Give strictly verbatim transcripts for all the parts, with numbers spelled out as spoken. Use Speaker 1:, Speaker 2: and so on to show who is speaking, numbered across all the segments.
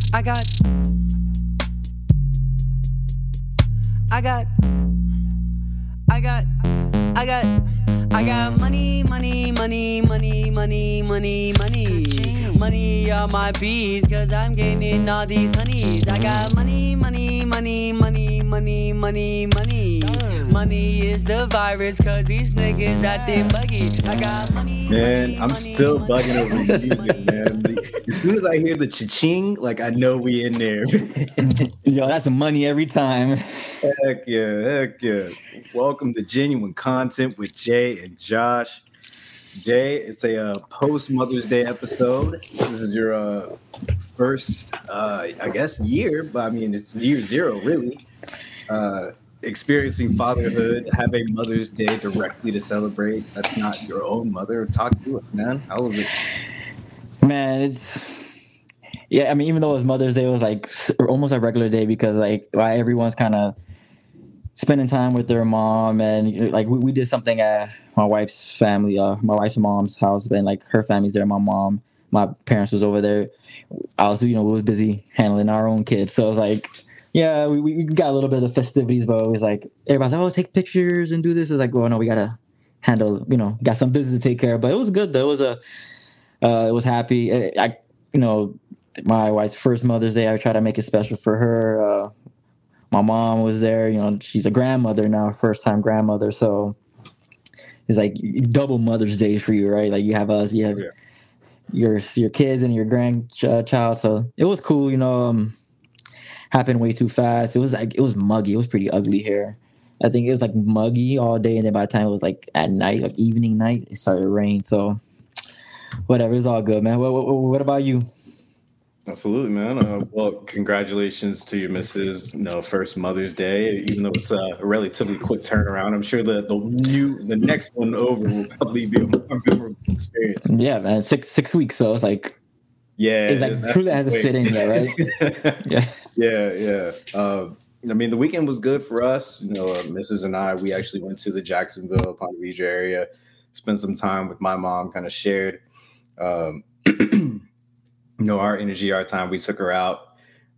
Speaker 1: I got, I got, I got, I got, I got money, money, money, money, money, money, money, money on my bees, cause I'm getting all these honeys. I got money, money, money, money, money, money, money. Money is the virus, cause these niggas acting buggy. I got money.
Speaker 2: Man,
Speaker 1: money,
Speaker 2: I'm
Speaker 1: money,
Speaker 2: still
Speaker 1: money.
Speaker 2: bugging over the music, man. The- as soon as I hear the cha-ching, like I know we in there.
Speaker 3: Yo, that's money every time.
Speaker 2: Heck yeah, heck yeah. Welcome to Genuine Content with Jay and Josh. Jay, it's a uh, post Mother's Day episode. This is your uh, first, uh, I guess, year, but I mean, it's year zero, really. Uh, experiencing fatherhood, have a Mother's Day directly to celebrate. That's not your own mother. Talk to us, man. How was it?
Speaker 3: Man, it's yeah. I mean, even though it was Mother's Day, it was like s- almost a regular day because like why everyone's kind of spending time with their mom, and like we, we did something at my wife's family, uh, my wife's mom's house, and like her family's there. My mom, my parents was over there. I was, you know, we was busy handling our own kids, so it was like, yeah, we, we got a little bit of the festivities, but it was like everybody's like, oh, take pictures and do this. It's like, well, no, we gotta handle, you know, got some business to take care of. But it was good though. It was a Uh, it was happy. I, I, you know, my wife's first Mother's Day. I try to make it special for her. Uh, my mom was there. You know, she's a grandmother now, first time grandmother. So it's like double Mother's Days for you, right? Like you have us, you have
Speaker 2: Yeah.
Speaker 3: your your kids and your grandchild. So it was cool. You know, um, happened way too fast. It was like it was muggy. It was pretty ugly here. I think it was like muggy all day, and then by the time it was like at night, like evening night, it started to rain. So. Whatever, it's all good, man. What, what, what about you?
Speaker 2: Absolutely, man. Uh, well, congratulations to your missus. You know, first Mother's Day. Even though it's a relatively quick turnaround, I'm sure the the new the next one over will probably be a more memorable experience.
Speaker 3: Yeah, man, six six weeks. So it's like,
Speaker 2: Yeah,
Speaker 3: it's like
Speaker 2: that's
Speaker 3: truly has to
Speaker 2: quick.
Speaker 3: sit in there, right? Yeah.
Speaker 2: Yeah, yeah. Uh, I mean, the weekend was good for us. You know, uh, missus and I, we actually went to the Jacksonville, Ponte Vedra area, spent some time with my mom, kind of shared, um, you know, our energy, our time. We took her out,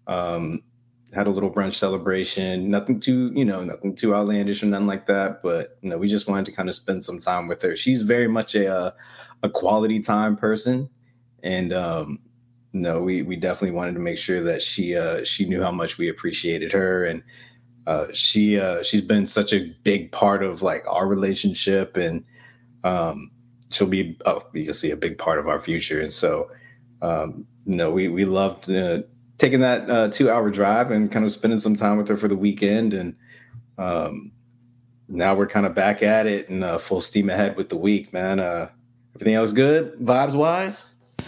Speaker 2: um, had a little brunch celebration. Nothing too, you know, nothing too outlandish or nothing like that. But you know, we just wanted to kind of spend some time with her. She's very much a uh, a quality time person, and um, no, we we definitely wanted to make sure that she uh, she knew how much we appreciated her, and uh, she uh, she's been such a big part of like our relationship, and um, she'll be uh, you can see a big part of our future. And so, um, no, we we loved uh, taking that uh, two hour drive and kind of spending some time with her for the weekend, and um, now we're kind of back at it and uh, full steam ahead with the week, man. Uh, everything else good, vibes wise.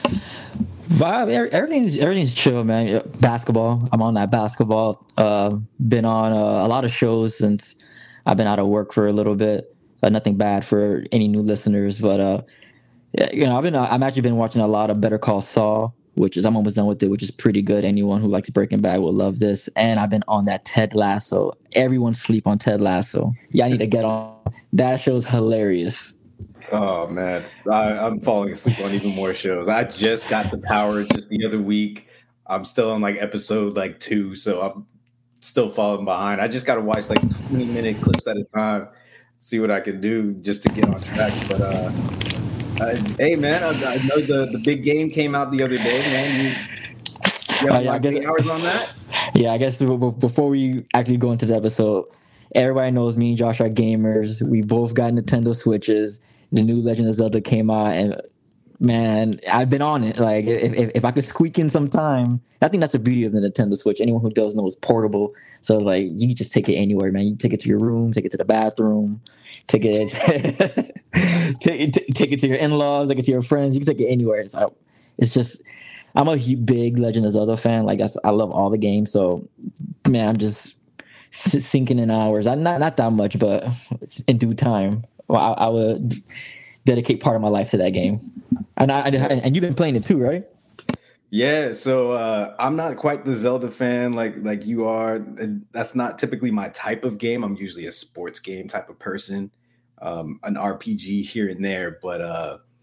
Speaker 3: Vibe, every- everything's everything's chill, man. Yeah, basketball, I'm on that basketball. Uh, been on uh, a lot of shows since I've been out of work for a little bit. Uh, nothing bad for any new listeners, but uh, yeah, you know, I've been I've actually been watching a lot of Better Call Saul, which is I'm almost done with it, which is pretty good. Anyone who likes Breaking Bad will love this. And I've been on that Ted Lasso. Everyone sleep on Ted Lasso. Yeah, I need to get on. That show's hilarious.
Speaker 2: Oh man, I, I'm falling asleep on even more shows. I just got to Power just the other week. I'm still on like episode like two, so I'm still falling behind. I just got to watch like twenty minute clips at a time, see what I can do just to get on track. But uh, uh hey man, I, I know the the big game came out the other day, man. You, you
Speaker 3: Uh,
Speaker 2: have
Speaker 3: yeah, I
Speaker 2: like
Speaker 3: guess-
Speaker 2: eight hours on that?
Speaker 3: Yeah, I guess b- b- before we actually go into the episode, everybody knows me and Josh are gamers. We both got Nintendo Switches. The new Legend of Zelda came out, and man, I've been on it. Like, if, if, if I could squeak in some time, I think that's the beauty of the Nintendo Switch. Anyone who doesn't know, it's portable. So it's like, you can just take it anywhere, man. You can take it to your room, take it to the bathroom, take it, take, it take it to your in-laws, take it to your friends. You can take it anywhere. So it's just, I'm a hu- big Legend of Zelda fan. Like, that's, I love all the games. So, man, I'm just s- sinking in hours. I, not, not that much, but it's in due time. Well, I, I would dedicate part of my life to that game, and I, I and you've been playing it too, right?
Speaker 2: Yeah, so uh, I'm not quite the Zelda fan like like you are. And that's not typically my type of game. I'm usually a sports game type of person, um, an R P G here and there. But uh,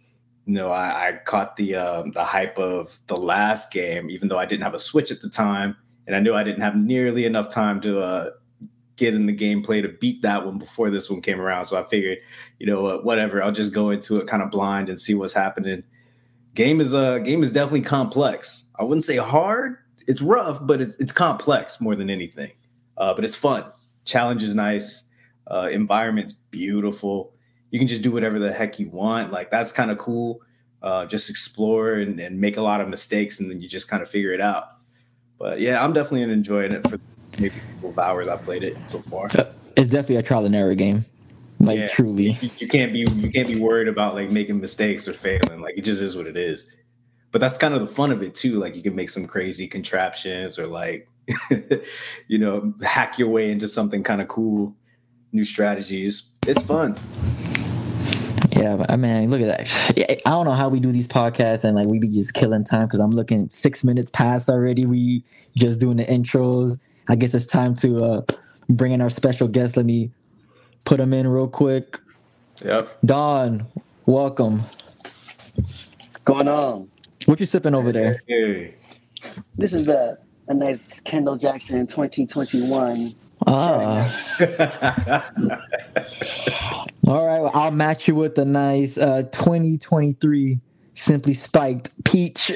Speaker 2: you know, I, I caught the um, the hype of the last game, even though I didn't have a Switch at the time, and I knew I didn't have nearly enough time to uh, get in the gameplay to beat that one before this one came around. So I figured, you know, uh, whatever, I'll just go into it kind of blind and see what's happening. Game is a uh, game is definitely complex. I wouldn't say hard. It's rough, but it's, it's complex more than anything. Uh, but it's fun. Challenge is nice. Uh, environment's beautiful. You can just do whatever the heck you want. Like, that's kind of cool. Uh, just explore and, and make a lot of mistakes, and then you just kind of figure it out. But yeah, I'm definitely enjoying it for maybe a couple of hours I've played it so far.
Speaker 3: It's definitely a trial and error game. Like, yeah, truly.
Speaker 2: You, you can't be you can't be worried about like making mistakes or failing. Like, it just is what it is. But that's kind of the fun of it too. Like, you can make some crazy contraptions or like, you know, hack your way into something kind of cool, new strategies. It's fun.
Speaker 3: Yeah, I mean, look at that. I don't know how we do these podcasts and like we be just killing time because I'm looking six minutes past already. We just doing the intros. I guess it's time to uh, bring in our special guest. Let me put him in real quick.
Speaker 2: Yep.
Speaker 3: Don, welcome.
Speaker 4: What's going on?
Speaker 3: What you sipping over there?
Speaker 2: Hey.
Speaker 4: This is the a nice Kendall Jackson twenty twenty-one.
Speaker 3: Ah. All right, well, I'll match you with a nice uh, twenty twenty-three Simply Spiked Peach.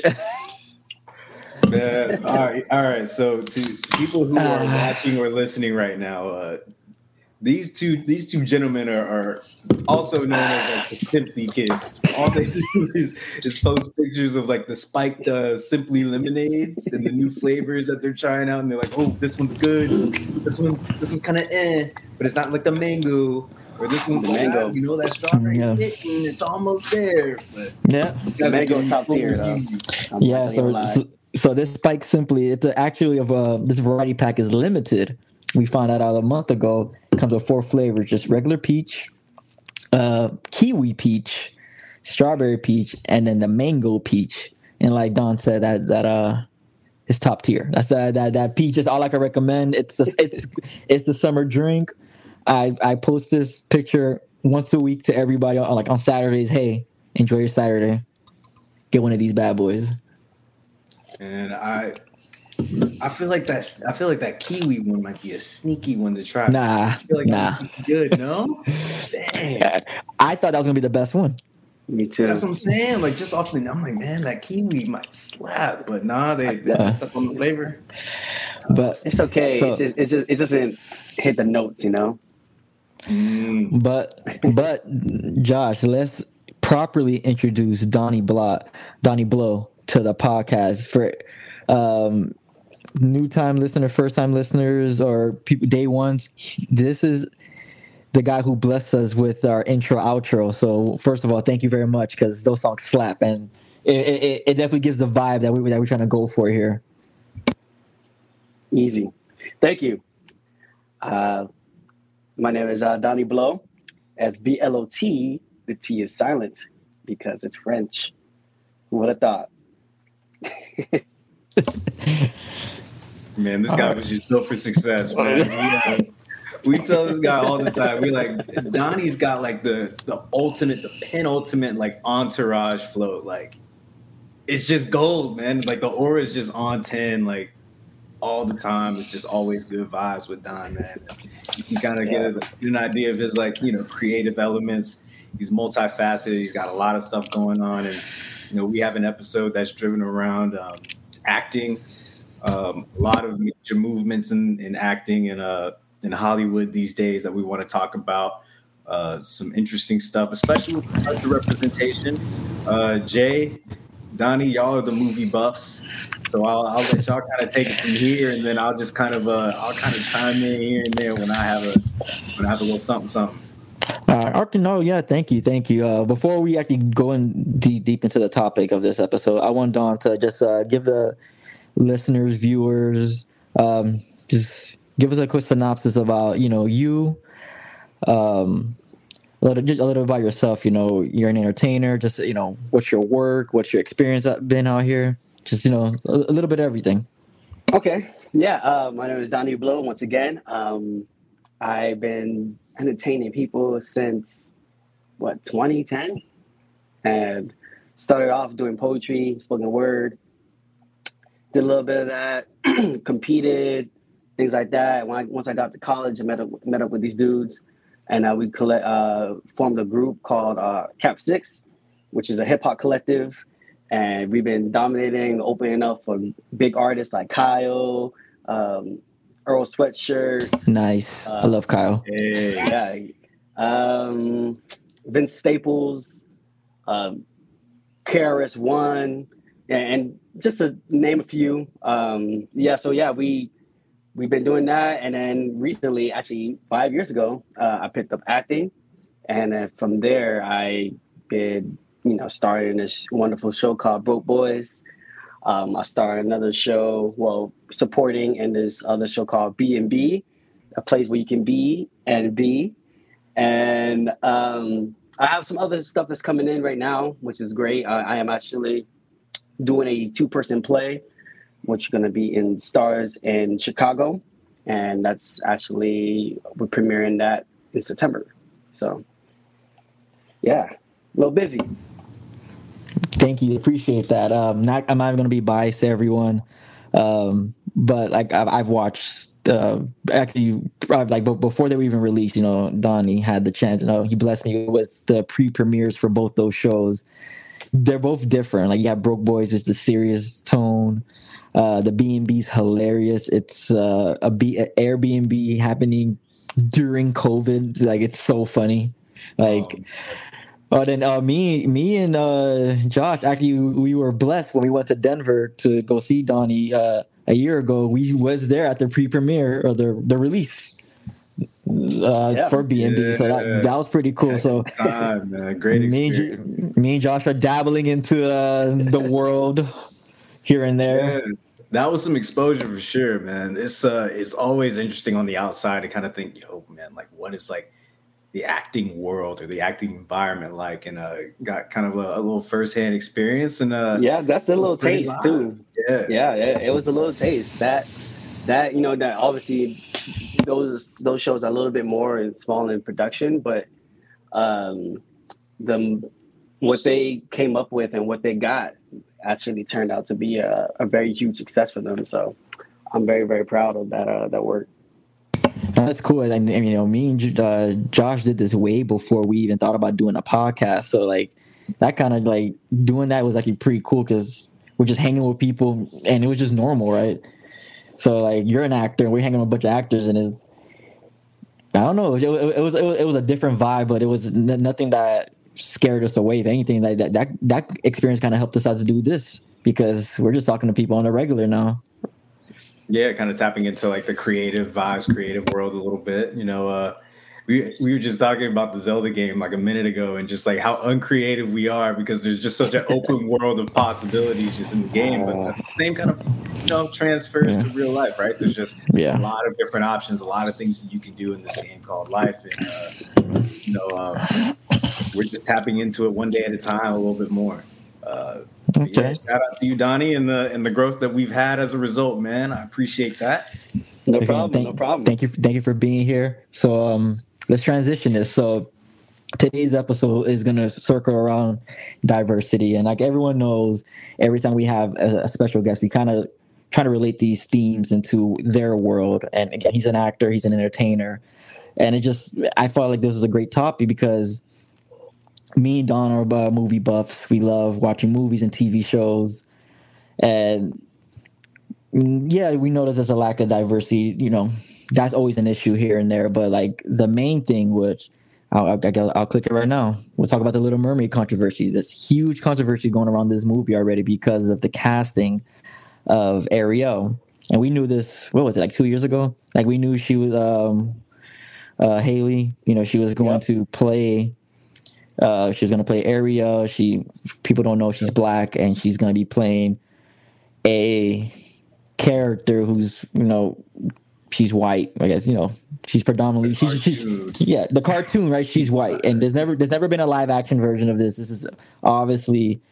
Speaker 2: Man, all right, all right. So to people who are watching or listening right now, uh, these two these two gentlemen are, are also known as like the Simply Kids. All they do is, is post pictures of like the spiked uh, Simply lemonades and the new flavors that they're trying out, and they're like, "Oh, this one's good. This one's this one's kind of eh, but it's not like the mango." Or this one's the mango. You know, that strawberry
Speaker 3: yeah.
Speaker 2: hitting, it's almost there. But
Speaker 3: yeah,
Speaker 4: the mango top tier though.
Speaker 3: Yeah, so, so so this Spike Simply, it's a, actually of a this variety pack is limited. We found that out a month ago. It comes with four flavors: just regular peach, uh, kiwi peach, strawberry peach, and then the mango peach. And like Don said, that that uh, is top tier. That's that that that peach is all I can recommend. It's a, it's it's the summer drink. I I post this picture once a week to everybody on like on Saturdays. Hey, enjoy your Saturday. Get one of these bad boys.
Speaker 2: And I I feel like that's I feel like that kiwi one might be a sneaky one to try.
Speaker 3: Nah,
Speaker 2: I feel like
Speaker 3: nah.
Speaker 2: Good, no? Dang.
Speaker 3: I thought that was gonna be the best one.
Speaker 4: Me too.
Speaker 2: That's what I'm saying. Like, just off the, I'm like, man, that kiwi might slap, but nah, they they
Speaker 3: Uh,
Speaker 2: messed up on the flavor.
Speaker 3: But
Speaker 4: It's okay.
Speaker 3: So-
Speaker 4: it, just, it just it doesn't hit the notes, you know.
Speaker 2: Mm.
Speaker 3: But but Josh, let's properly introduce Donnie Blot, Donnie Blow to the podcast for um, new time listener, first time listeners, or people day ones. This is the guy who blessed us with our intro outro. So first of all, thank you very much because those songs slap and it, it, it definitely gives the vibe that we that we're trying to go for here.
Speaker 4: Easy. Thank you. Uh, my name is uh, Donnie Blow. As B L O T, the T is silent because it's French. Who would have thought?
Speaker 2: Man, this guy was just built for success, man. We, uh, we tell this guy all the time. We like Donnie's got like the the ultimate, the penultimate like entourage float. Like, it's just gold, man. Like, the aura is just on ten, like all the time. It's just always good vibes with Don, man. You can kind of get, a, get an idea of his like, you know, creative elements. He's multifaceted. He's got a lot of stuff going on, and you know, we have an episode that's driven around um, acting. Um, a lot of major movements in, in acting in uh in Hollywood these days that we want to talk about. Uh, some interesting stuff, especially with regard to representation. Uh, Jay, Donnie, y'all are the movie buffs, so I'll, I'll let y'all kind of take it from here, and then I'll just kind of uh, I'll kind of chime in here and there when I have a when I have a little something something.
Speaker 3: Uh, okay, no, yeah, thank you, thank you. Uh, before we actually go in deep, deep into the topic of this episode, I want Don to just uh, give the listeners, viewers, um, just give us a quick synopsis about, you know, you, um, a little, just a little about yourself. You know, you're an entertainer. Just, you know, what's your work, what's your experience been out here? Just, you know, a, a little bit of everything.
Speaker 4: Okay. Yeah. Uh, my name is Donnie Blow. Once again, um, I've been entertaining people since what twenty ten, and started off doing poetry, spoken word. Did a little bit of that, competed, things like that. When I, once I got to college, I met up met up with these dudes, and uh, we collect, uh, formed a group called uh, Cap Six, which is a hip hop collective, and we've been dominating, opening up for big artists like Kyle, um, Earl Sweatshirt.
Speaker 3: Nice, uh, I love Kyle.
Speaker 2: Hey.
Speaker 4: Yeah, um, Vince Staples, um, K R S One, and just to name a few. Um, yeah, so yeah, we we've been doing that, and then recently, actually five years ago, uh, I picked up acting, and then from there, I did, you know, started in this wonderful show called Broke Boys. Um, I started another show, well, supporting in this other show called B and B, a place where you can be and be, and um, I have some other stuff that's coming in right now, which is great. I, I am actually doing a two-person play, which is going to be in Stars in Chicago, and that's actually, we're premiering that in September. So, yeah, a little busy.
Speaker 3: Thank you, appreciate that. Um, not, I'm not going to be biased to everyone, um, but like I've, I've watched. Uh, actually, like before they were even released, you know, Donnie had the chance. You know, he blessed me with the pre-premieres for both those shows. They're both different. Like you have Broke Boys, is the serious tone. Uh, the B and B's hilarious. It's uh, a B a Airbnb happening during COVID. Like it's so funny. Like, oh, then uh, me, me and uh, Josh actually we were blessed when we went to Denver to go see Donnie uh, a year ago. We was there at the pre-premiere or the the release. Uh, yeah. For B and B, so that that was pretty cool. So,
Speaker 2: time, man. Great experience.
Speaker 3: Me and, me and Josh are dabbling into uh, the world here and there.
Speaker 2: Yeah, that was some exposure for sure, man. It's uh, it's always interesting on the outside to kind of think, yo, man, like what is like the acting world or the acting environment like, and uh, got kind of a, a little firsthand experience. And uh,
Speaker 4: yeah, that's a little taste live. too.
Speaker 2: Yeah,
Speaker 4: yeah, yeah, it was a little taste that that you know that obviously. Those those shows are a little bit more and small in production, but um, the what they came up with and what they got actually turned out to be a, a very huge success for them. So I'm very very proud of that uh, that work.
Speaker 3: That's cool. And you know, me and uh, Josh did this way before we even thought about doing a podcast. So like that kind of like doing that was actually pretty cool because we're just hanging with people and it was just normal, right? So like you're an actor, and we're hanging with a bunch of actors, and it's I don't know, it, it, it was it was it was a different vibe, but it was n- nothing that scared us away. If anything, that that that, that experience kind of helped us out to do this because we're just talking to people on a regular now.
Speaker 2: Yeah, kind of tapping into like the creative vibes, creative world a little bit. You know, uh, we we were just talking about the Zelda game like a minute ago, and just like how uncreative we are because there's just such an open world of possibilities just in the game. But that's the same kind of you know transfers yeah. to real life, right? There's just yeah. a lot of different options, a lot of things that you can do in this game called life, and uh, you know, um, we're just tapping into it one day at a time, a little bit more. Uh, okay. Yeah, shout out to you, Donnie, and the and the growth that we've had as a result, man. I appreciate that.
Speaker 4: No problem.
Speaker 3: Thank,
Speaker 4: no problem.
Speaker 3: Thank you. Thank you for being here. So, um, let's transition this. So, today's episode is gonna circle around diversity, and like everyone knows, every time we have a, a special guest, we kind of try to relate these themes into their world. And again, he's an actor, he's an entertainer, and it just I felt like this was a great topic because. Me and Don are uh, movie buffs. We love watching movies and T V shows. And yeah, we notice there's a lack of diversity. You know, that's always an issue here and there. But like the main thing, which I'll, I'll, I'll click it right now. We'll talk about the Little Mermaid controversy. This huge controversy going around this movie already because of the casting of Ariel. And we knew this, what was it, like two years ago? Like we knew she was um, uh, Haley. You know, she was going yep. to play... Uh, she's gonna play Ariel. She people don't know she's black, and she's gonna be playing a character who's you know she's white. I guess you know she's predominantly she's, she's yeah the cartoon right. She's white, and there's never there's never been a live action version of this. This is obviously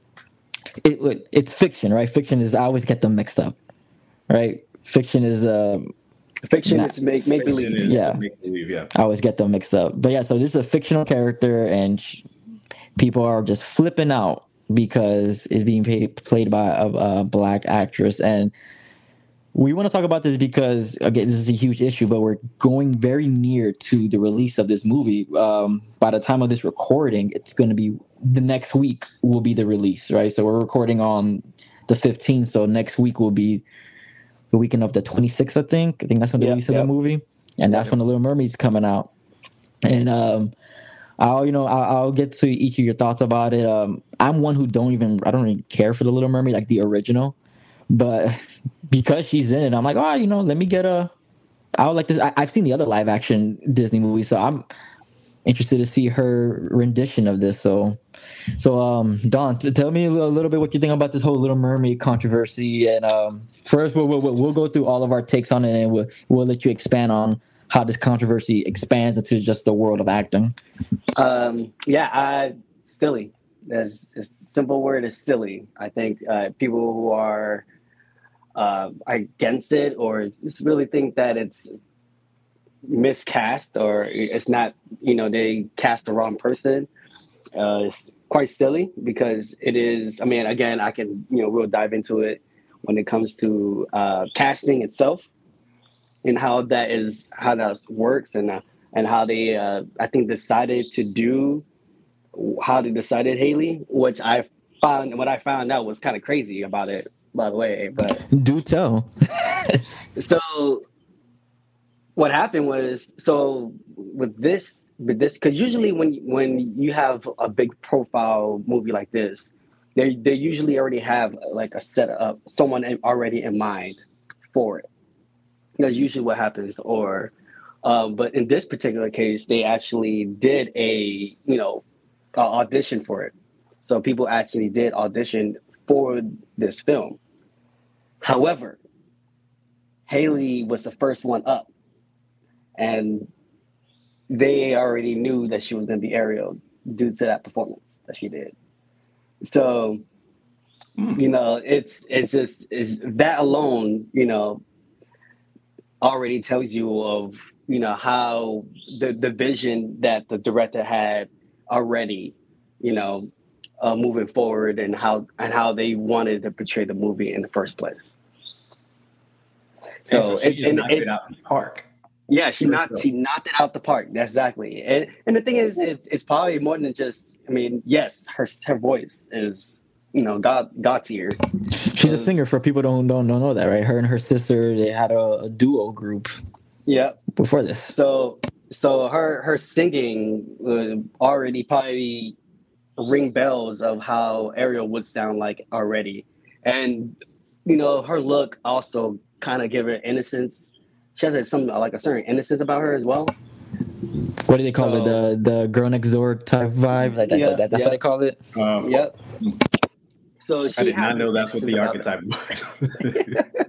Speaker 3: it, it's fiction, right? Fiction is I always get them mixed up, right? Fiction is uh.
Speaker 4: Fiction nah. is make make believe.
Speaker 3: Yeah.
Speaker 2: Make believe, yeah.
Speaker 3: I always get them mixed up. But yeah, so this is a fictional character, and sh- people are just flipping out because it's being paid, played by a, a black actress. And we want to talk about this because, again, this is a huge issue, but we're going very near to the release of this movie. Um, by the time of this recording, it's going to be the next week will be the release, right? So we're recording on the fifteenth. So next week will be the weekend of the twenty-sixth, I think. I think that's when the
Speaker 4: Yep,
Speaker 3: release of
Speaker 4: yep.
Speaker 3: the movie. And that's when The Little Mermaid's coming out. And um, I'll, you know, I'll, I'll get to each of your thoughts about it. Um, I'm one who don't even, I don't really care for The Little Mermaid, like the original. But because she's in it, I'm like, oh, you know, let me get a. I would like this. I, I've seen the other live action Disney movies, so I'm interested to see her rendition of this. So, so um, Don, t- tell me a little, a little bit what you think about this whole Little Mermaid controversy. And um, first, we'll, we'll we'll go through all of our takes on it, and we'll we'll let you expand on how this controversy expands into just the world of acting.
Speaker 4: Um, yeah, I, silly. As a simple word is silly. I think uh, people who are uh, against it or just really think that it's miscast or it's not, you know, they cast the wrong person. Uh, it's quite silly because it is. I mean, again, I can, you know, we'll dive into it when it comes to uh, casting itself and how that is, how that works and uh, and how they, uh, I think, decided to do. How they decided Haley, which I found, what I found out was kind of crazy about it, by the way. But
Speaker 3: do tell.
Speaker 4: So what happened was, so with this, with this, because usually when when you have a big profile movie like this, they they usually already have like a setup, someone in, already in mind for it. That's usually what happens. Or, um, but in this particular case, they actually did a, you know. Uh, audition for it. So people actually did audition for this film. However, Haley was the first one up, and they already knew that she was going to be Ariel due to that performance that she did. So, you know, it's it's just it's, that alone, you know, already tells you of, you know, how the the vision that the director had already, you know, uh, moving forward and how and how they wanted to portray the movie in the first place.
Speaker 2: So,
Speaker 4: So,
Speaker 2: so she
Speaker 4: it,
Speaker 2: just
Speaker 4: and
Speaker 2: knocked
Speaker 4: it,
Speaker 2: it out in the park.
Speaker 4: yeah, she
Speaker 2: First
Speaker 4: knocked
Speaker 2: go.
Speaker 4: she knocked it out the park. That's exactly. And and the thing is, it's, it's probably more than just. I mean, yes, her her voice is, you know, God God tier.
Speaker 3: She's a singer. For people who don't don't don't know that, right? Her and her sister, they had a, a duo group
Speaker 4: Yeah.
Speaker 3: before this.
Speaker 4: So so her her singing would already probably ring bells of how Ariel would sound like already, and you know her look also kind of give her innocence. She has some like a certain innocence about her as well.
Speaker 3: What do they call
Speaker 4: So-
Speaker 3: it? The the girl next door type vibe. Like that,
Speaker 4: Yeah,
Speaker 3: that- that's
Speaker 4: yeah.
Speaker 3: what they call it.
Speaker 2: Um,
Speaker 4: Yep. So she
Speaker 2: I did
Speaker 4: has
Speaker 2: not know
Speaker 4: this
Speaker 2: that's what the
Speaker 4: innocence about
Speaker 2: archetype was.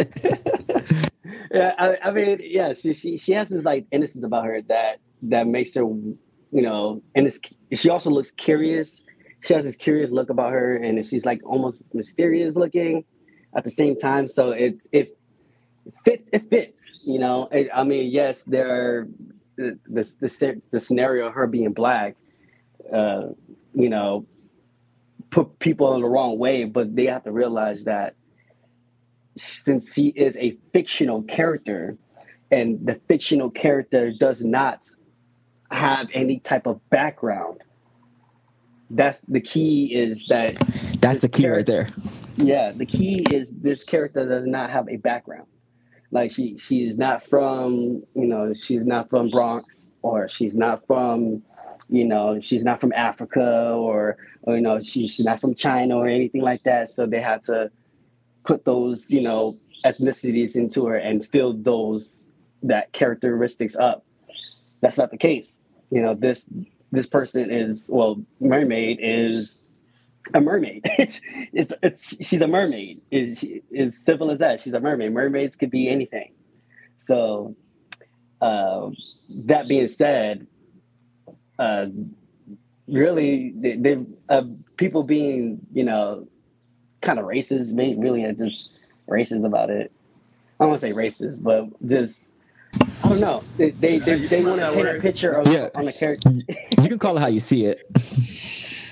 Speaker 4: Yeah, I, I mean, yeah, she, she she has this like innocence about her that that makes her, you know, and it's, she also looks curious. She has this curious look about her, and she's like almost mysterious looking at the same time. So it it fits. It fits. You know, it, I mean, yes, there are the the the, the scenario of her being black, uh, you know, put people in the wrong way, but they have to realize that since she is a fictional character and the fictional character does not have any type of background, that's the key is that
Speaker 3: That's the
Speaker 4: this
Speaker 3: key right there.
Speaker 4: yeah, the key is this character does not have a background. Like she she is not from, you know, she's not from Bronx, or she's not from, you know, she's not from Africa, or, or you know, she, she's not from China or anything like that. So they had to put those, you know, ethnicities into her and fill those that characteristics up. That's not the case. You know, this this person is, well, mermaid is a mermaid. It's it's it's she's a mermaid. Is is simple as that. She's a mermaid. Mermaids could be anything. So uh, that being said, uh, really, they, they uh, people being, you know, kind of racist, may really are just racist about it. I don't want to say racist, but just I don't know. They they they, they want to paint a picture of
Speaker 3: Yeah.
Speaker 4: on the character.
Speaker 3: You can call it how you see it.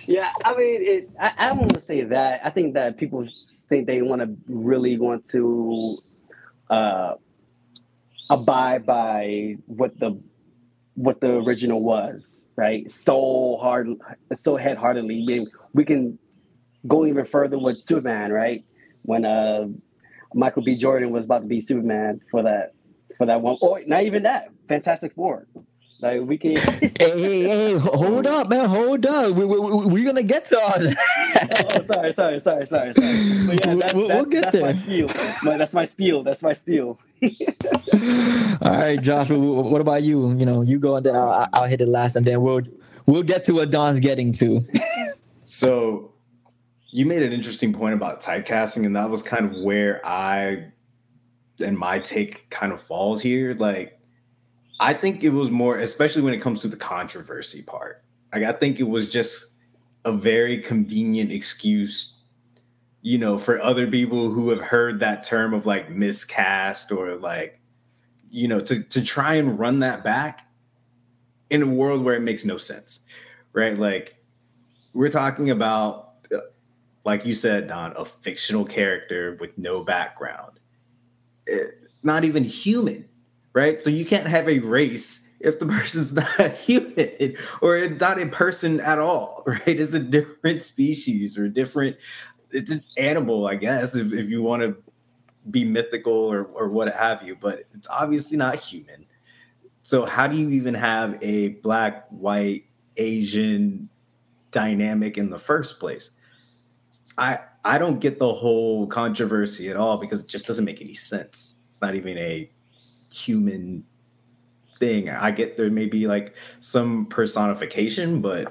Speaker 4: Yeah, I mean, it, I, I don't want to say that. I think that people think they want to really want to uh, abide by what the what the original was, right? So hard, so head-heartedly. We, we can go even further with Superman, right? When uh, Michael B. Jordan was about to be Superman for that for that one, or not even that, Fantastic Four. Like we can.
Speaker 3: hey, hey, hey, hold up, man, hold up. We, we, we, we're gonna get to all that.
Speaker 4: Oh, sorry, sorry, sorry, sorry, sorry. But yeah, that's,
Speaker 3: We'll-
Speaker 4: that's,
Speaker 3: we'll get
Speaker 4: that's
Speaker 3: there.
Speaker 4: my spiel. My, that's my spiel. That's my spiel.
Speaker 3: All right, Josh. wh- wh- What about you? You know, you go and then I'll, I'll hit it last, and then we'll we'll get to what Don's getting to.
Speaker 2: So you made an interesting point about typecasting, and that was kind of where I and my take kind of falls here. Like, I think it was more, especially when it comes to the controversy part. Like, I think it was just a very convenient excuse, you know, for other people who have heard that term of like miscast or like, you know, to, to try and run that back in a world where it makes no sense, right? Like, we're talking about, like you said, Don, a fictional character with no background, it, not even human. Right? So you can't have a race if the person's not human or not a person at all, right? It's a different species or different, it's an animal, I guess, if, if you want to be mythical or, or what have you, but it's obviously not human. So how do you even have a black, white, Asian dynamic in the first place? I I don't get the whole controversy at all because it just doesn't make any sense. It's not even a human thing. I get there may be like some personification, but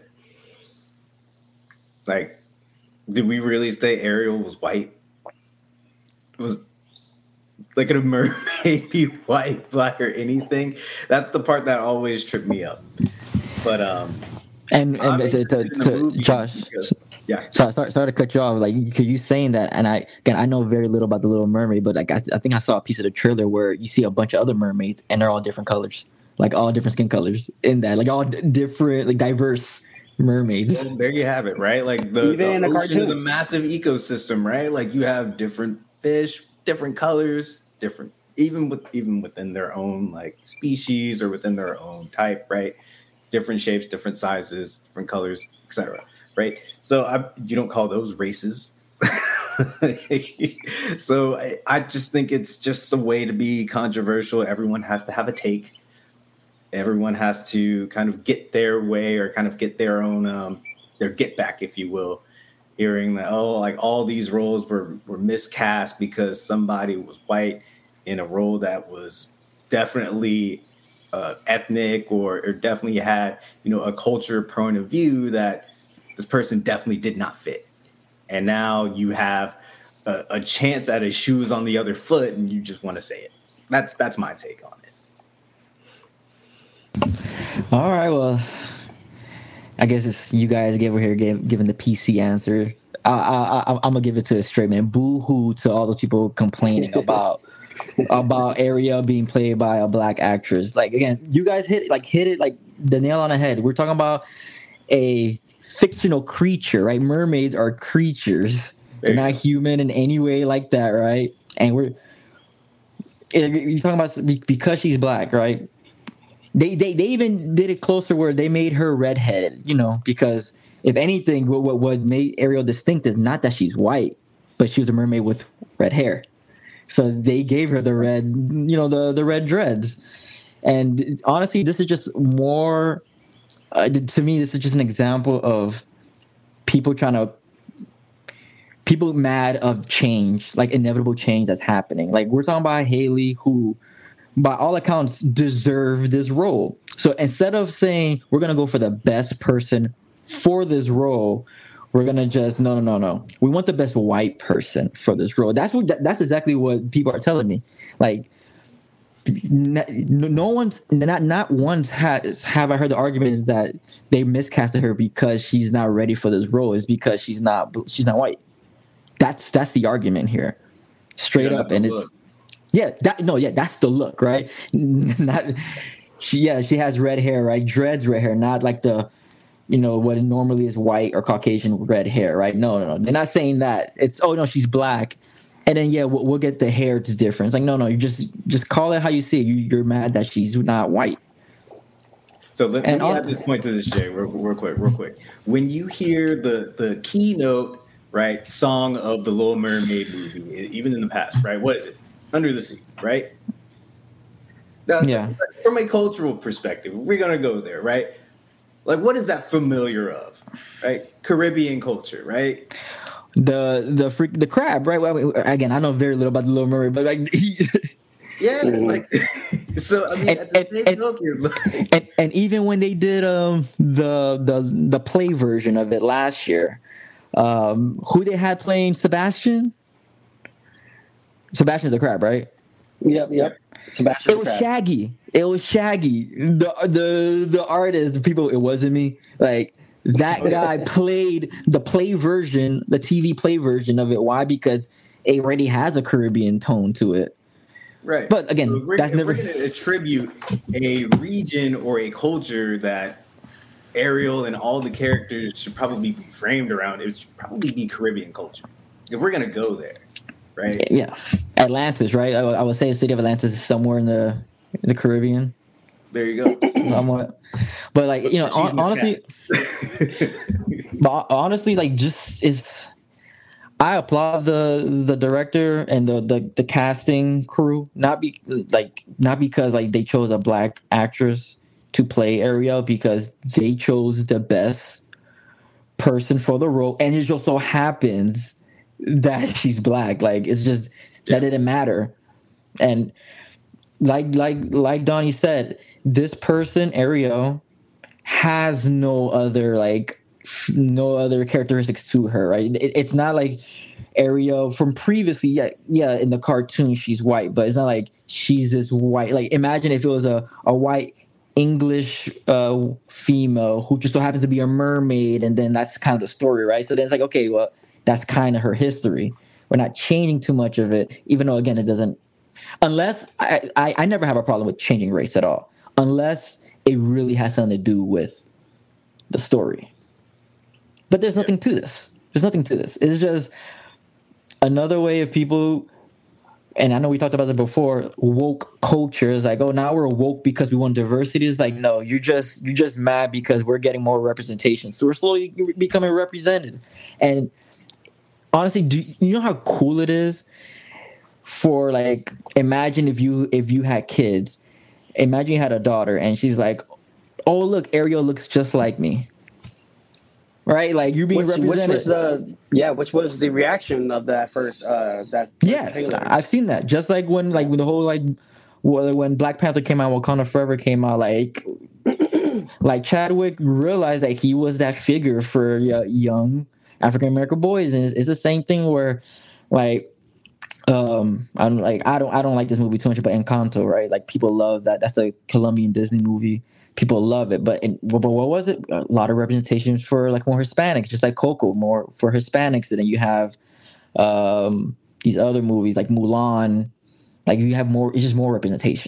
Speaker 2: like, did we really say Ariel was white? Was like a mermaid be white, black, or anything? That's the part that always tripped me up. But um,
Speaker 3: And
Speaker 2: I
Speaker 3: and
Speaker 2: mean,
Speaker 3: to, to,
Speaker 2: in the
Speaker 3: to
Speaker 2: movie,
Speaker 3: Josh,
Speaker 2: because- yeah,
Speaker 3: sorry, sorry, sorry to cut you off. Like, because you saying that, and I again, I know very little about the Little Mermaid, but like, I, I think I saw a piece of the trailer where you see a bunch of other mermaids, and they're all different colors, like all different skin colors in that, like all d- different, like diverse mermaids.
Speaker 2: well, there you have it, right? Like the,
Speaker 4: Even in
Speaker 2: the
Speaker 4: a
Speaker 2: ocean is a
Speaker 4: cartoon.
Speaker 2: massive ecosystem, right? Like you have different fish, different colors, different even with even within their own like species or within their own type, right? Different shapes, different sizes, different colors, et cetera. Right? So I, you don't call those races. So I, I just think it's just a way to be controversial. Everyone has to have a take. Everyone has to kind of get their way or kind of get their own um, their get back, if you will. Hearing that, oh, like all these roles were were miscast because somebody was white in a role that was definitely uh, ethnic or, or definitely had, you know, a culture point of view that this person definitely did not fit. And now you have a, a chance at a shoes on the other foot and you just want to say it. That's that's my take on it.
Speaker 3: All right, well, I guess it's you guys over here gave, giving the P C answer. I, I, I, I'm gonna give it to a straight man. Boo hoo to all those people complaining about about Ariel being played by a black actress. Like again, you guys hit like hit it like the nail on the head. We're talking about a fictional creature, right? Mermaids are creatures. They're not human in any way like that, right? And we're you're talking about because she's black, right? They, they they even did it closer where they made her redheaded, you know, because if anything, what, what what made Ariel distinct is not that she's white, but she was a mermaid with red hair. So they gave her the red, you know, the, the red dreads. And honestly, this is just more, uh, to me, this is just an example of people trying to, people mad of change, like inevitable change that's happening. Like we're talking about Haley, who by all accounts deserve this role. So instead of saying we're going to go for the best person for this role, we're going to just, no, no, no, no. We want the best white person for this role. That's what, that's exactly what people are telling me. Like, no one's, not, not once has, have I heard the argument is that they miscasted her because she's not ready for this role. It's because she's not, she's not white. That's, that's the argument here. Straight
Speaker 2: Yeah,
Speaker 3: up. And it's,
Speaker 2: look.
Speaker 3: yeah, that, no, yeah, that's the look, right? Not, she, yeah, she has red hair, right? Dreads red hair, not like the, you know, what normally is white or Caucasian red hair, right? No, no, no. They're not saying that. It's, oh, no, she's black. And then, yeah, we'll, we'll get the hair difference. Like, no, no, you just just call it how you see it. You, you're mad that she's not white.
Speaker 2: So let, let me
Speaker 3: all,
Speaker 2: add this point to this, Jay, real, real quick, real quick. When you hear the the keynote, right, song of the Little Mermaid movie, even in the past, right? What is it? Under the Sea, right? Now,
Speaker 3: yeah.
Speaker 2: From a cultural perspective, we're gonna go there, right? Like, what is that familiar of, right? Caribbean culture, right?
Speaker 3: The the freak the crab, right? Well, again, I know very little about the Little Mermaid, but like, he,
Speaker 2: yeah, like so. I mean,
Speaker 3: and,
Speaker 2: at the
Speaker 3: and,
Speaker 2: same
Speaker 3: and,
Speaker 2: token, like,
Speaker 3: and, and even when they did um the the the play version of it last year, um, who they had playing Sebastian? Sebastian's the crab, right?
Speaker 4: Yep, yep. Sebastian.
Speaker 3: It was crab. Shaggy. It was Shaggy. The the the artist, the people. It wasn't me. Like. That guy played the play version, the T V play version of it. Why? Because it already has a Caribbean tone to it.
Speaker 2: Right.
Speaker 3: But again,
Speaker 2: so if we're,
Speaker 3: that's
Speaker 2: if
Speaker 3: never
Speaker 2: we're going to attribute a region or a culture that Ariel and all the characters should probably be framed around, it should probably be Caribbean culture. If we're going to go there, right?
Speaker 3: Yeah. Atlantis, right? I, I would say the city of Atlantis is somewhere in the in the Caribbean.
Speaker 2: There you go.
Speaker 3: Somewhat. But like, you know, on, honestly, but honestly, like, just is. I applaud the the director and the, the the casting crew, not be like not because like they chose a black actress to play Ariel, because they chose the best person for the role, and it just so happens that she's black. Like, it's just that didn't matter, and like like like Donnie said, this person Ariel has no other like no other characteristics to her, right? It, it's not like Ariel from previously. Yeah, yeah, in the cartoon she's white, but it's not like she's this white. Like, imagine if it was a a white English uh, female who just so happens to be a mermaid, and then that's kind of the story, right? So then it's like, okay, well, that's kind of her history. We're not changing too much of it, even though again it doesn't. Unless I, I, I never have a problem with changing race at all, unless it really has something to do with the story. But there's nothing to this. There's nothing to this. It's just another way of people, and I know we talked about it before, woke culture is like, oh, now we're woke because we want diversity. It's like, no, you're just you're just mad because we're getting more representation. So we're slowly becoming represented. And honestly, do you know how cool it is for, like, imagine if you if you had kids, imagine you had a daughter and she's like, oh, look, Ariel looks just like me. Right, like you're being
Speaker 4: which,
Speaker 3: represented.
Speaker 4: Which was the yeah, which was the reaction of that first uh that first
Speaker 3: yes,
Speaker 4: trailer.
Speaker 3: I've seen that. Just like when like when the whole like when Black Panther came out, Wakanda Forever came out, like like Chadwick realized that he was that figure for uh, young African American boys, and it's, it's the same thing where like um I'm like I don't I don't like this movie too much, but Encanto, right? Like people love that. That's a Colombian Disney movie. People love it, but, in, but what was it? A lot of representation for like more Hispanics, just like Coco, more for Hispanics. And then you have um, these other movies like Mulan. Like you have more, it's just more representation.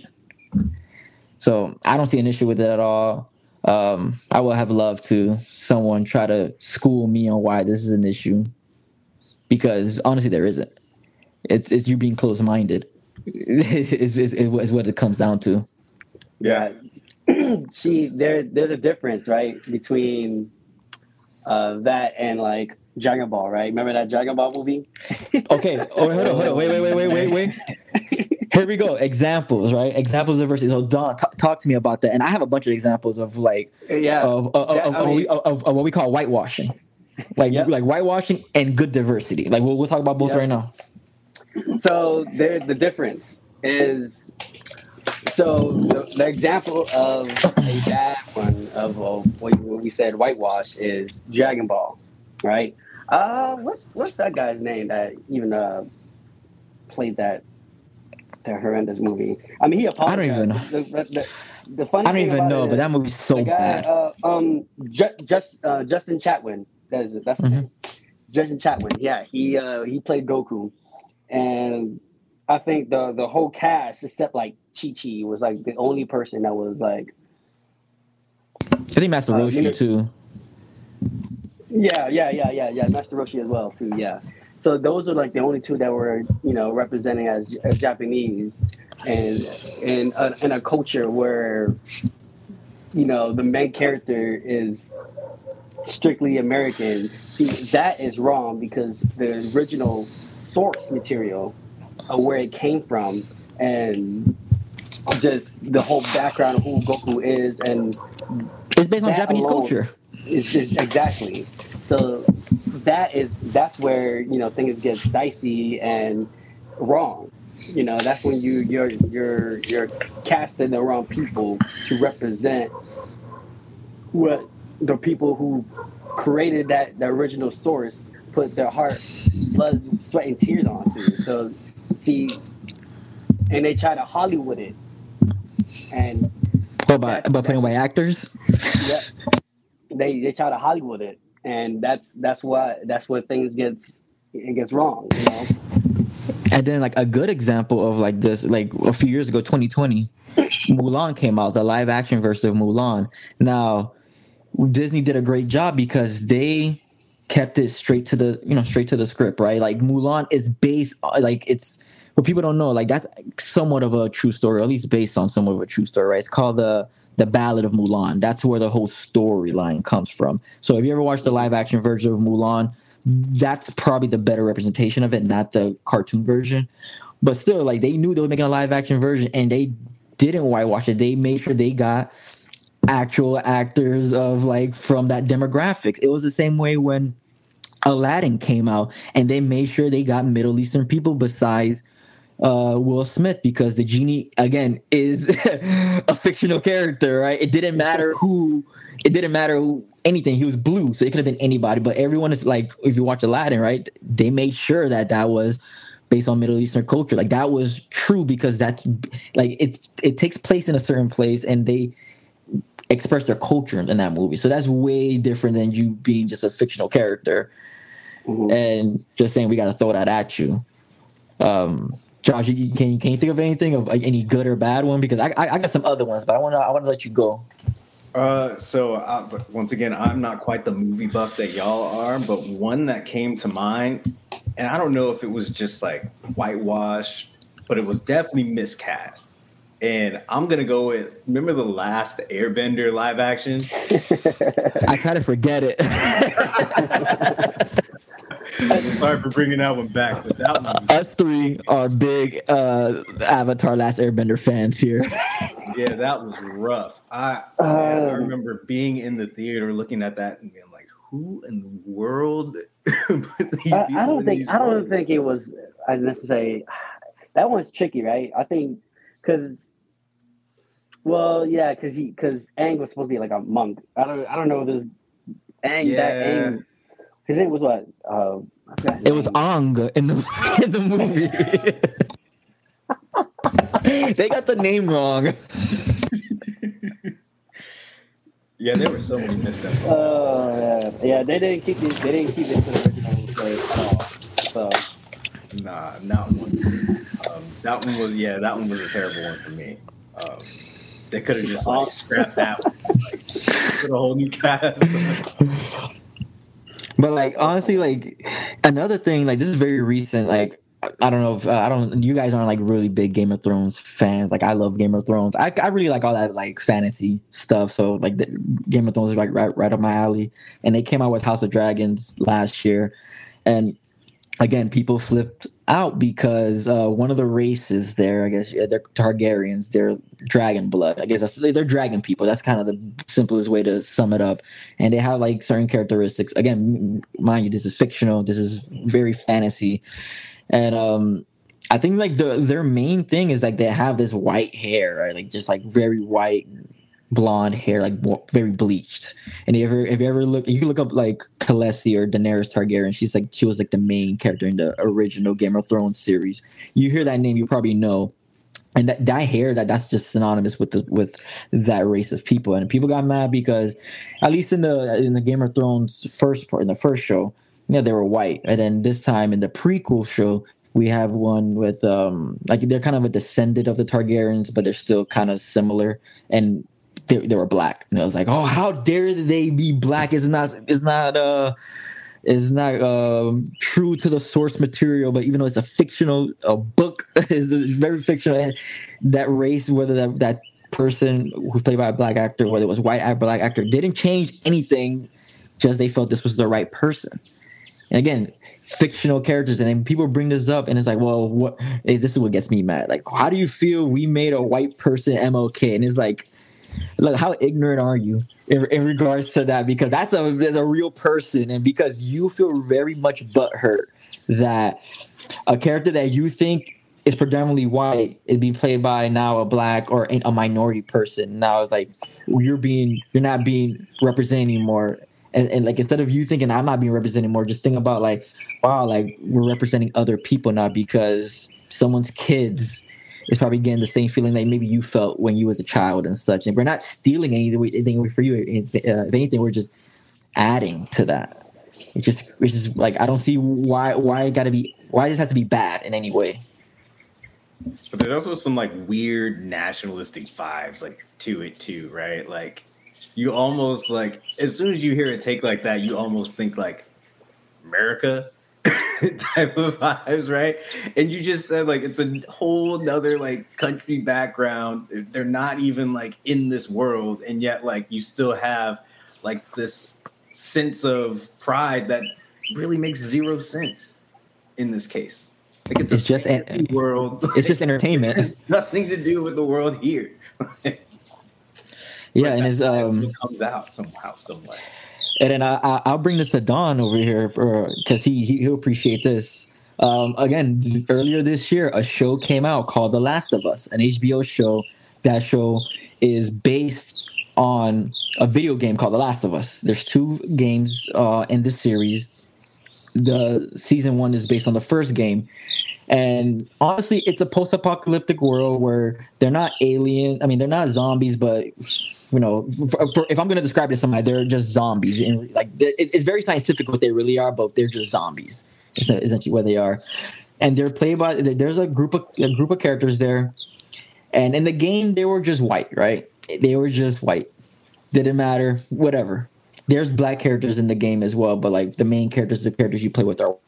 Speaker 3: So I don't see an issue with it at all. Um, I would have loved to someone try to school me on why this is an issue, because honestly, there isn't. It's it's you being closed-minded. is, is, is what it comes down to.
Speaker 4: Yeah. See, there there's a difference, right, between uh, that and like Dragon Ball, right? Remember that Dragon Ball movie?
Speaker 3: Okay. Oh, hold on, hold on. Wait, wait, wait, wait, wait, wait. Here we go. Examples, right? Examples of diversity. So, Don, t- talk to me about that. And I have a bunch of examples of like,
Speaker 4: yeah,
Speaker 3: of of,
Speaker 4: yeah,
Speaker 3: of,
Speaker 4: I
Speaker 3: of,
Speaker 4: mean,
Speaker 3: of, of, of what we call whitewashing, like
Speaker 4: Yep.
Speaker 3: like whitewashing and good diversity. Like we'll we'll talk about both
Speaker 4: Yep.
Speaker 3: right now.
Speaker 4: So there, the difference is, so the, the example of a bad one of uh, what, what we said whitewash is Dragon Ball, right? Uh, what's what's that guy's name that even uh played that that horrendous movie? I mean, he apologized.
Speaker 3: I don't even know.
Speaker 4: The, the, the, the funny
Speaker 3: I don't
Speaker 4: thing
Speaker 3: even
Speaker 4: about
Speaker 3: know,
Speaker 4: it
Speaker 3: but
Speaker 4: is
Speaker 3: that movie's so
Speaker 4: the guy,
Speaker 3: bad.
Speaker 4: Uh, um, Ju- just uh, Justin Chatwin. That is that's his
Speaker 3: Mhm.
Speaker 4: name. Justin Chatwin. Yeah, he uh, he played Goku, and I think the the whole cast except like Chi Chi was like the only person that was like
Speaker 3: I think Master
Speaker 4: uh,
Speaker 3: Roshi
Speaker 4: you know-
Speaker 3: too.
Speaker 4: Yeah, yeah, yeah, yeah, yeah. Master Roshi as well too. Yeah. So those are like the only two that were, you know, representing as, as Japanese, and in a, in a culture where, you know, the main character is strictly American. See, that is wrong because the original source material of where it came from and just the whole background of who Goku is, and
Speaker 3: It's based on
Speaker 4: that
Speaker 3: Japanese
Speaker 4: alone
Speaker 3: culture.
Speaker 4: is, is exactly. So that is that's where, you know, things get dicey and wrong. You know, that's when you you're you're you're casting the wrong people to represent what the people who created that the original source put their heart, blood, sweat, and tears onto. So, see, and they try to Hollywood it, and
Speaker 3: But by,
Speaker 4: that's-
Speaker 3: by putting
Speaker 4: that's-
Speaker 3: away actors.
Speaker 4: yeah, they they try to Hollywood it, and that's that's what that's what things gets it gets wrong. You know.
Speaker 3: And then like a good example of like this, like a few years ago, twenty twenty, Mulan came out, the live action version of Mulan. Now, Disney did a great job because they kept it straight to the, you know, straight to the script, right? Like Mulan is based on, like, it's what people don't know, like that's somewhat of a true story, or at least based on somewhat of a true story, right? It's called the the Ballad of Mulan. That's where the whole storyline comes from. So if you ever watched the live action version of Mulan, that's probably the better representation of it, not the cartoon version. But still, like, they knew they were making a live action version and they didn't whitewash it. They made sure they got actual actors of like from that demographics. It was the same way when Aladdin came out and they made sure they got Middle Eastern people besides uh, Will Smith, because the genie again is a fictional character, right? It didn't matter who, it didn't matter who, anything. He was blue, so it could have been anybody. But everyone is like, if you watch Aladdin, right? They made sure that that was based on Middle Eastern culture. Like that was true because that's like it's it takes place in a certain place and they express their culture in that movie. So that's way different than you being just a fictional character
Speaker 4: Mhm.
Speaker 3: and just saying we got to throw that at you. Um, Josh, you, can you can you think of anything of like, any good or bad one? Because I, I I got some other ones, but I want to I want to let you go.
Speaker 2: Uh, so uh, once again, I'm not quite the movie buff that y'all are, but one that came to mind, and I don't know if it was just like whitewash, but it was definitely miscast. And I'm gonna go with, remember the last Airbender live action?
Speaker 3: I try to forget it.
Speaker 2: I'm sorry for bringing that one back, but that one was,
Speaker 3: Us three are big uh, Avatar Last Airbender fans here.
Speaker 2: yeah, that was rough. I man, I
Speaker 4: Um,
Speaker 2: remember being in the theater looking at that and being like, who in the world put these
Speaker 4: I,
Speaker 2: people
Speaker 4: I don't
Speaker 2: in
Speaker 4: think
Speaker 2: these
Speaker 4: I don't
Speaker 2: roles?
Speaker 4: think it was as necessary. That one's tricky, right? I think because, well, yeah, because he because Aang was supposed to be like a monk. I don't I don't know if this Aang that
Speaker 2: Yeah.
Speaker 4: Aang. His name was what? Uh, I forgot his
Speaker 3: It was
Speaker 4: name.
Speaker 3: Ang in the in the movie. They got the name wrong.
Speaker 2: Yeah, there were so many missteps.
Speaker 4: Oh yeah, yeah. They didn't keep it. They didn't keep it to the original story at all. So
Speaker 2: Nah, not one. Um, that one was, yeah, that one was a terrible one for me. Um, they could have just like scrapped that one, like, put a whole new cast.
Speaker 3: But like honestly, like another thing, like this is very recent. Like I don't know if uh, I don't. You guys aren't like really big Game of Thrones fans. Like I love Game of Thrones. I, I really like all that like fantasy stuff. So like the, Game of Thrones is like right right up my alley. And they came out with House of Dragons last year, and again, people flipped out because uh, one of the races there, I guess, yeah, they're Targaryens. They're dragon blood. I guess that's, they're dragon people. That's kind of the simplest way to sum it up. And they have like certain characteristics. Again, mind you, this is fictional. This is very fantasy. And um, I think like the their main thing is like they have this white hair, right? Like just like very white, blonde hair, like very bleached. And if you ever if you ever look, you can look up like Khaleesi or Daenerys Targaryen. She's like she was like the main character in the original Game of Thrones series. You hear that name, you probably know. And that, that hair, that that's just synonymous with the with that race of people. And people got mad because, at least in the in the Game of Thrones first part, in the first show, yeah, they were white. And then this time in the prequel show, we have one with um like they're kind of a descendant of the Targaryens, but they're still kind of similar. And they, they were black. And it was like, oh, how dare they be black? It's not it's not uh is not um, true to the source material, but even though it's a fictional a book, is very fictional. And that race, whether that that person who's played by a black actor, whether it was white or black actor, didn't change anything. Just they felt this was the right person. And again, fictional characters, and then people bring this up, and it's like, well, what? This is what gets me mad. Like, how do you feel we made a white person M L K? And it's like, look, how ignorant are you in, in regards to that? Because that's a that's a real person, and because you feel very much butthurt that a character that you think is predominantly white is being played by now a black or a minority person. Now it's like you're being you're not being represented anymore. And, and like instead of you thinking I'm not being represented more, just think about like, wow, like we're representing other people now because someone's kids is probably getting the same feeling that maybe you felt when you was a child and such. And we're not stealing anything, anything for you. If, uh, if anything, we're just adding to that. It just it's just like I don't see why why it got to be why this has to be bad in any way.
Speaker 2: But there's also some like weird nationalistic vibes like to it too, right? Like. You almost like as soon as you hear a take like that, you almost think like America type of vibes, right? And you just said like it's a whole nother like country background. They're not even like in this world, and yet like you still have like this sense of pride that really makes zero sense in this case. Like it's,
Speaker 3: it's
Speaker 2: a
Speaker 3: just
Speaker 2: an, world.
Speaker 3: It's like, just entertainment.
Speaker 2: It has nothing to do with the world here.
Speaker 3: Yeah, and his um
Speaker 2: comes out somehow, somewhere.
Speaker 3: And then I, I I'll bring this to Don over here for because he, he he'll appreciate this. Um, again, earlier this year, a show came out called The Last of Us, an H B O show. That show is based on a video game called The Last of Us. There's two games uh, in this series. The season one is based on the first game. And honestly, it's a post-apocalyptic world where they're not alien. I mean, they're not zombies, but you know, for, for, if I'm going to describe it to somebody, they're just zombies. And like, it, it's very scientific what they really are, but they're just zombies. Is essentially what they are. And they're played by. There's a group of a group of characters there, and in the game they were just white, right? They were just white. Didn't matter. Whatever. There's black characters in the game as well, but like the main characters, the characters you play with are,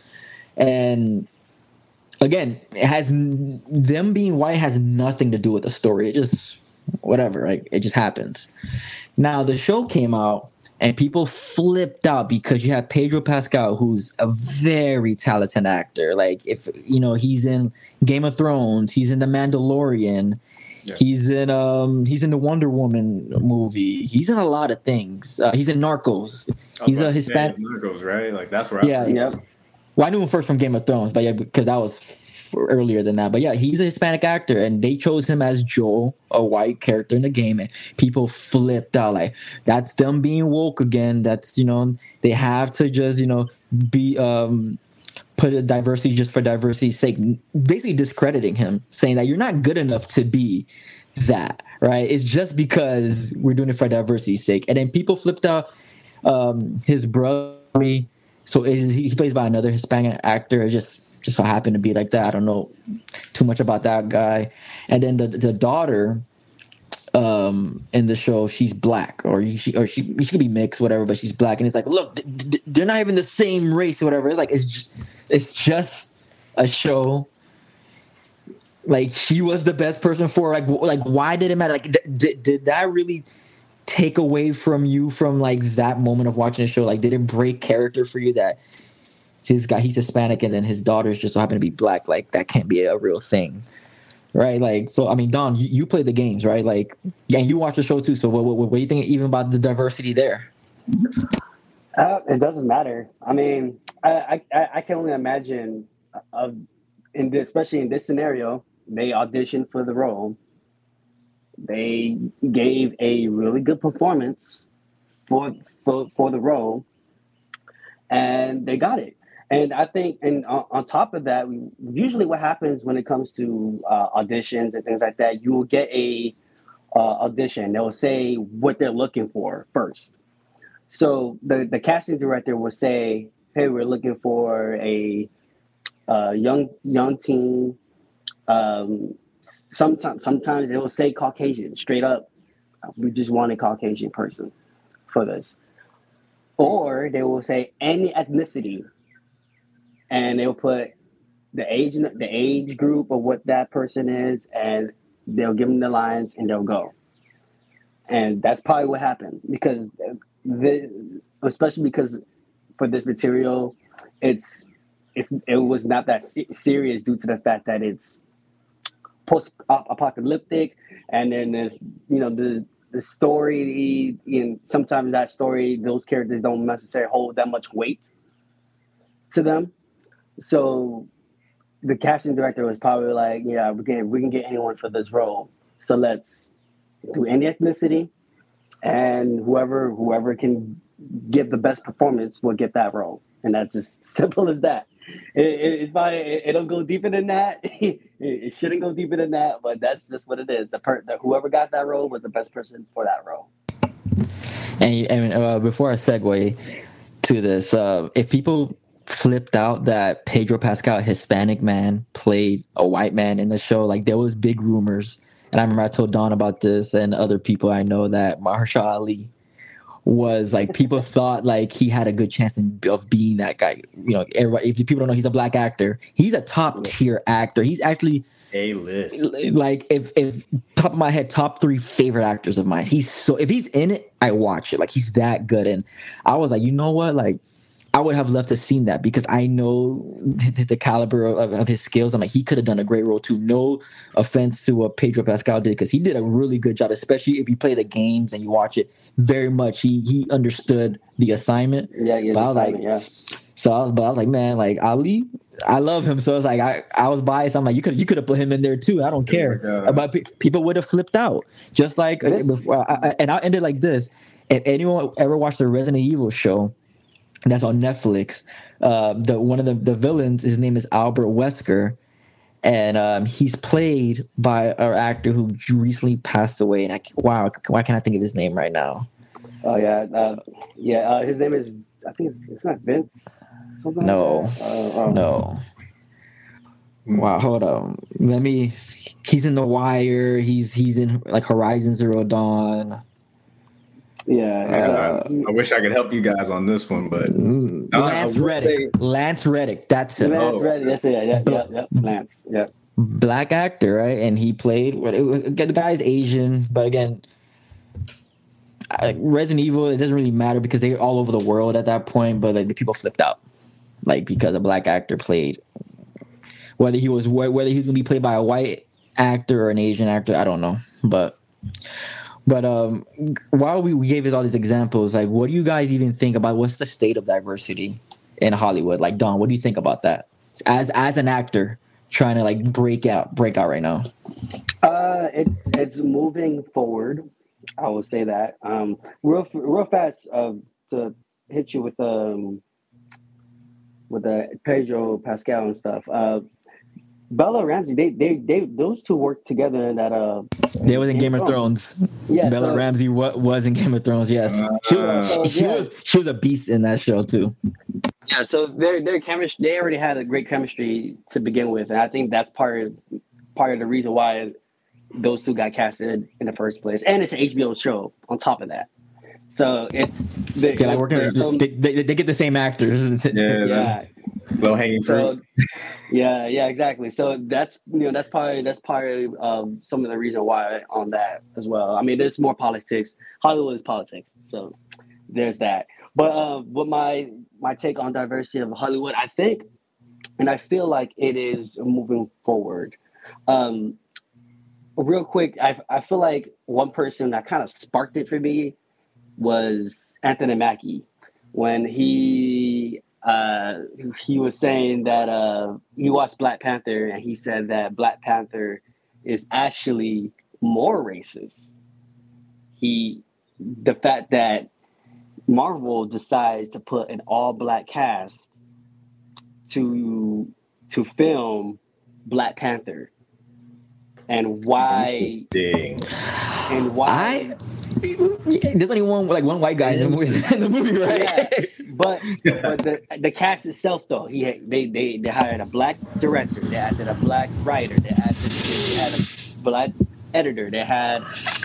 Speaker 3: and. Again, it has them being white has nothing to do with the story. It just whatever, like it just happens. Now the show came out and people flipped out because you have Pedro Pascal, who's a very talented actor. Like if you know he's in Game of Thrones, he's in The Mandalorian, yeah. he's in um he's in the Wonder Woman movie. He's in a lot of things. Uh, he's in Narcos. He's a Hispanic.
Speaker 2: Narcos, right? Like that's where.
Speaker 3: Yeah, yeah. Well, I knew him first from Game of Thrones, but yeah, because that was f- earlier than that. But yeah, he's a Hispanic actor, and they chose him as Joel, a white character in the game, and people flipped out. Like, that's them being woke again. That's, you know, they have to just, you know, be, um, put a diversity just for diversity's sake, basically discrediting him, saying that you're not good enough to be that, right? It's just because we're doing it for diversity's sake. And then people flipped out um, his brother. So is, he plays by another Hispanic actor. It just just so happened to be like that. I don't know too much about that guy. And then the the daughter um, in the show, she's black, or she or she she could be mixed, whatever. But she's black, and it's like, look, they're not even the same race or whatever. It's like it's just, it's just a show. Like she was the best person for like like why did it matter? Like did did that really take away from you from like that moment of watching the show? Like did it break character for you that this guy, he's Hispanic and then his daughters just so happen to be black? Like that can't be a real thing, right? Like, so I mean, Don, you, you play the games, right? Like, yeah, you watch the show too, so what, what, what do you think even about the diversity there?
Speaker 4: Uh, it doesn't matter. I mean, I I, I can only imagine of in this, especially in this scenario, they auditioned for the role. They gave a really good performance for, for for the role, and they got it. And I think, and on, on top of that, we, usually what happens when it comes to uh, auditions and things like that, you will get a uh, audition. They'll say what they're looking for first. So the, the casting director will say, "Hey, we're looking for a uh, young young teen." Um, Sometimes, sometimes they will say Caucasian straight up. we just want a Caucasian person for this. Or they will say any ethnicity, and they'll put the age, the age group of what that person is, and they'll give them the lines, and they'll go. And that's probably what happened, because the, especially because for this material, it's it's it was not that se- serious due to the fact that it's post-apocalyptic, and then there's, you know, the the story, and sometimes that story, those characters don't necessarily hold that much weight to them. So the casting director was probably like, yeah, we can we can get anyone for this role, so let's do any ethnicity, and whoever whoever can give the best performance will get that role, and that's just simple as that. It, it, it's probably, it, it'll go deeper than that. it, it shouldn't go deeper than that, but that's just what it is. The, per, the whoever got that role was the best person for that role.
Speaker 3: And, and uh, before I segue to this, uh, if people flipped out that Pedro Pascal, a Hispanic man, played a white man in the show, like there was big rumors. And I remember I told Don about this and other people I know that Mahershala Ali was like, people thought like he had a good chance in, of being that guy. You know, everybody, if people don't know, he's a black actor. He's a top tier actor. He's actually
Speaker 2: A-list.
Speaker 3: Like if if top of my head, top three favorite actors of mine. He's so if he's in it, I watch it. Like he's that good. And I was like, you know what, like. I would have loved to have seen that because I know the, the caliber of, of his skills. I'm like, he could have done a great role too. No offense to what Pedro Pascal did, because he did a really good job, especially if you play the games and you watch it very much. He he understood the assignment.
Speaker 4: Yeah, yeah,
Speaker 3: but I was like,
Speaker 4: yeah.
Speaker 3: So I was, but I was like, man, like Ali, I love him. So it's like I, I was biased. I'm like, you could you could have put him in there too. I don't care.
Speaker 2: Oh uh,
Speaker 3: but pe- people would have flipped out, just like
Speaker 4: This-
Speaker 3: before. I, I, and I'll end it like this: if anyone ever watched the Resident Evil show, that's on Netflix. Uh, the one of the, the villains, his name is Albert Wesker, and um, he's played by an actor who recently passed away. And I wow, why can't I think of his name right now?
Speaker 4: Oh yeah, uh, yeah. Uh, his name is, I think it's, it's not Vince. Something
Speaker 3: No,
Speaker 4: like that. Uh, um,
Speaker 3: no. Wow, hold on. Let me. He's in The Wire. He's he's in like Horizon Zero Dawn.
Speaker 4: Yeah.
Speaker 2: uh,
Speaker 4: uh,
Speaker 2: I wish I could help you guys on this one, but
Speaker 3: Mm,
Speaker 2: I- I
Speaker 3: Lance
Speaker 2: will
Speaker 3: Reddick.
Speaker 2: say-
Speaker 3: Lance Reddick. That's it.
Speaker 4: Lance
Speaker 2: Oh.
Speaker 4: Reddick. That's it. Yeah, yeah, yeah, yeah. Lance. Yeah.
Speaker 3: Black actor, right? And he played. What it, was- the guy's Asian, but again, I- Resident Evil. It doesn't really matter because they're all over the world at that point. But like the people flipped out, like because a black actor played. Whether he was whether he's gonna be played by a white actor or an Asian actor, I don't know. But but um, while we, we gave us all these examples, like, what do you guys even think about what's the state of diversity in Hollywood? Like, Don, what do you think about that as as an actor trying to like break out break out right now?
Speaker 4: Uh, it's it's moving forward. I will say that. Um, real real fast. Uh, to hit you with um with the Pedro Pascal and stuff. Uh, Bella Ramsey. They they they those two worked together in that. Uh,
Speaker 3: They was in Game of Thrones.
Speaker 4: Yeah,
Speaker 3: Bella
Speaker 4: so-
Speaker 3: Ramsey wa- was in Game of Thrones. Yes, she,
Speaker 2: Uh,
Speaker 3: she, she
Speaker 4: yeah.
Speaker 3: was she was a beast in that show too.
Speaker 4: Yeah, so their their chemistry, they already had a great chemistry to begin with, and I think that's part of part of the reason why those two got casted in the first place. And it's an H B O show on top of that, so it's they,
Speaker 3: Yeah, like working,
Speaker 4: there's some-
Speaker 3: they, they, they get the same actors.
Speaker 2: Yeah,
Speaker 4: yeah.
Speaker 2: low hanging
Speaker 4: So,
Speaker 2: fruit.
Speaker 4: yeah, yeah, exactly. So that's you know that's probably that's probably um, some of the reason why on that as well. I mean, there's more politics. Hollywood is politics, so there's that. But uh, what my my take on diversity of Hollywood, I think, and I feel like it is moving forward. Um, real quick, I I feel like one person that kind of sparked it for me was Anthony Mackie when he uh, he was saying that uh, he watched Black Panther and he said that Black Panther is actually more racist. He the fact that Marvel decided to put an all-black cast to to film Black Panther, and why
Speaker 2: Interesting.
Speaker 4: and why.
Speaker 3: I there's only one like one white guy in the movie, in the movie right?
Speaker 4: Yeah, but but the the cast itself though he had, they they they hired a black director, they added a black writer, they added they had a black editor, they had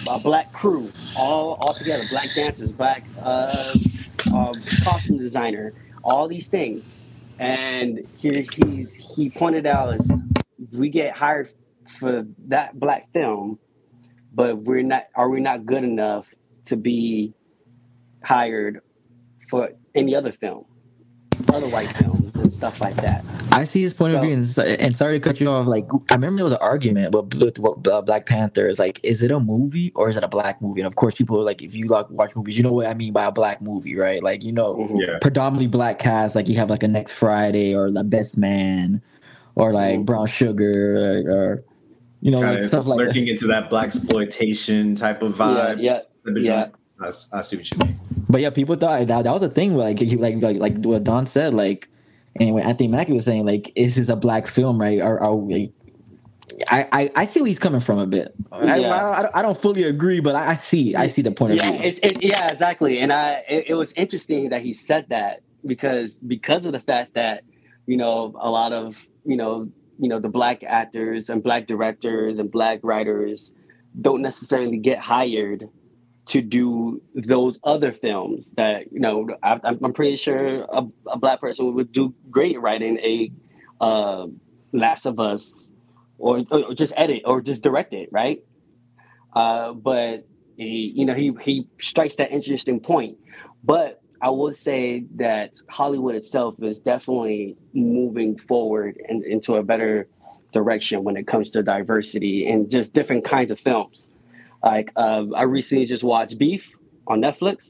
Speaker 4: a black crew, all all together, black dancers, black uh, uh, costume designer, all these things. And here he's he pointed out is we get hired for that black film, but we're not. Are we not good enough to be hired for any other film, other white films and stuff like that?
Speaker 3: I see his point
Speaker 4: So-
Speaker 3: of view, and, s- and sorry to cut you off. Like, I remember there was an argument with, with, with uh, Black Panther. It's like, is it a movie or is it a black movie? And of course, people are like, if you like watch movies, you know what I mean by a black movie, right? Like, you know,
Speaker 4: Mhm.
Speaker 2: Yeah.
Speaker 3: predominantly black cast. Like, you have like a Next Friday or The Best Man, or like
Speaker 4: Mhm.
Speaker 3: Brown Sugar, or, or you know,
Speaker 2: Kind
Speaker 3: like
Speaker 2: of
Speaker 3: stuff like
Speaker 2: lurking
Speaker 3: that.
Speaker 2: into that black exploitation type of
Speaker 4: Yeah,
Speaker 2: vibe.
Speaker 4: yeah,
Speaker 2: The
Speaker 4: yeah.
Speaker 2: joint. I, I see what you mean.
Speaker 3: But yeah, people thought that that was a thing. Like, he, like, like, like what Don said. Like, and what Anthony Mackie was saying, like, is this a black film, right? Or are we? I, I, I see where he's coming from a bit. I,
Speaker 4: Yeah.
Speaker 3: I, I don't- I don't fully agree, but I, I see I see the point
Speaker 4: Yeah,
Speaker 3: of view.
Speaker 4: it's it, yeah, exactly. And I it, it was interesting that he said that because because of the fact that you know a lot of you know you know the black actors and black directors and black writers don't necessarily get hired to do those other films that you know I, I'm I'm pretty sure a, a black person would do great writing a uh, Last of Us or, or just edit or just direct it, right? Uh, but he, you know, he he strikes that interesting point. But I would say that Hollywood itself is definitely moving forward and into a better direction when it comes to diversity and just different kinds of films. Like uh, I recently just watched Beef on Netflix,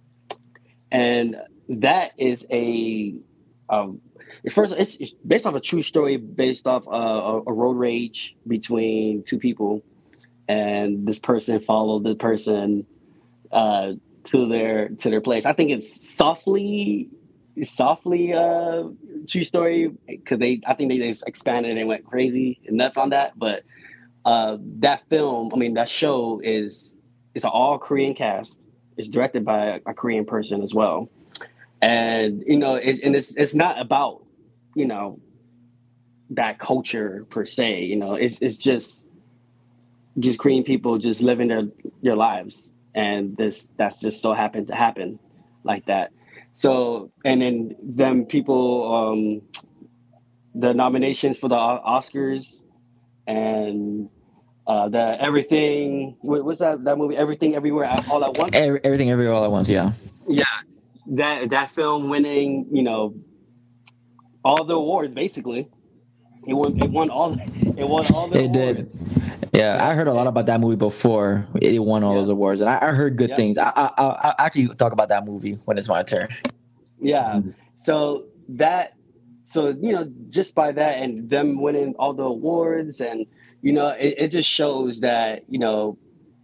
Speaker 4: and that is a um, it's first it's, it's based off a true story based off uh, a, a road rage between two people, and this person followed the person uh, to their to their place. I think it's softly softly uh, true story because they I think they just expanded and went crazy and nuts on that. But uh, that film, I mean that show is it's an all Korean cast. It's directed by a, a Korean person as well, and you know it's and it's it's not about you know that culture per se. You know it's it's just just Korean people just living their their lives, and this that's just so happened to happen like that. So and then them people um the nominations for the O- Oscars and uh the everything what, what's that that movie Everything Everywhere All at Once.
Speaker 3: Every, everything, everywhere, all at once. Yeah.
Speaker 4: Yeah, that that film winning, you know, all the awards basically. It won. It won all. It won all the
Speaker 3: It did.
Speaker 4: awards.
Speaker 3: Yeah,
Speaker 4: Yeah.
Speaker 3: I heard a lot about that movie before it won all
Speaker 4: Yeah.
Speaker 3: those awards, and I, I heard good
Speaker 4: Yeah.
Speaker 3: things. I, I I I'll actually talk about that movie when it's my turn.
Speaker 4: Yeah. So that. So you know, just by that and them winning all the awards, and you know, it, it just shows that you know,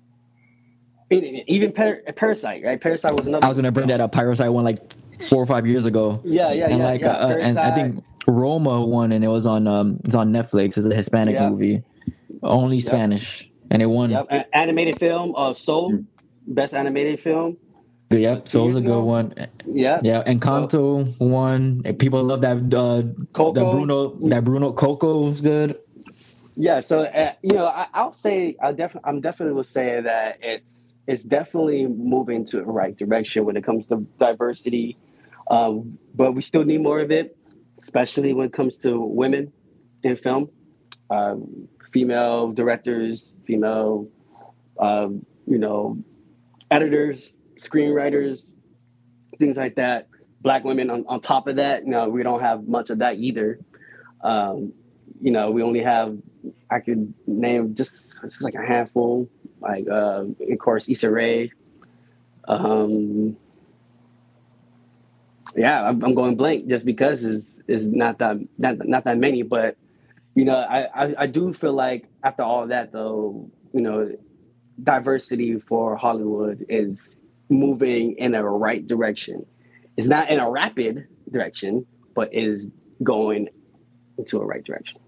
Speaker 4: e- even Par- Parasite, right? Parasite was another.
Speaker 3: I was gonna bring that up. Parasite won like four or five years ago,
Speaker 4: Yeah, yeah,
Speaker 3: and
Speaker 4: yeah.
Speaker 3: like
Speaker 4: yeah.
Speaker 3: uh, uh, and I think Roma won, and it was on um it's on Netflix. It's a Hispanic
Speaker 4: Yeah.
Speaker 3: movie, only Spanish, and it won.
Speaker 4: Yep. An animated film of Soul, best animated film.
Speaker 3: Good, yep, so it was a
Speaker 4: years
Speaker 3: good
Speaker 4: ago.
Speaker 3: one.
Speaker 4: Yeah.
Speaker 3: Yeah, and Kanto won. And people love that. Uh,
Speaker 4: Coco.
Speaker 3: that Bruno, that Bruno Coco was good.
Speaker 4: Yeah, so uh, you know, I, I'll say I definitely, I'm definitely will say that it's it's definitely moving to the right direction when it comes to diversity, um, but we still need more of it, especially when it comes to women in film, um, female directors, female, um, you know, editors, screenwriters, things like that. Black women on, on top of that, you know, we don't have much of that either. Um, you know, we only have, I could name just, just like a handful, like, uh, of course, Issa Rae. Um, yeah, I'm, I'm going blank just because it's, it's not that not, not that many. But, you know, I, I, I do feel like after all that, though, you know, diversity for Hollywood is moving in a right direction. It's not in a rapid direction, but is going into a right direction.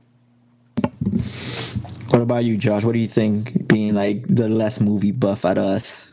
Speaker 3: What about you, Josh? What do you think? Being like the less movie buff out of us.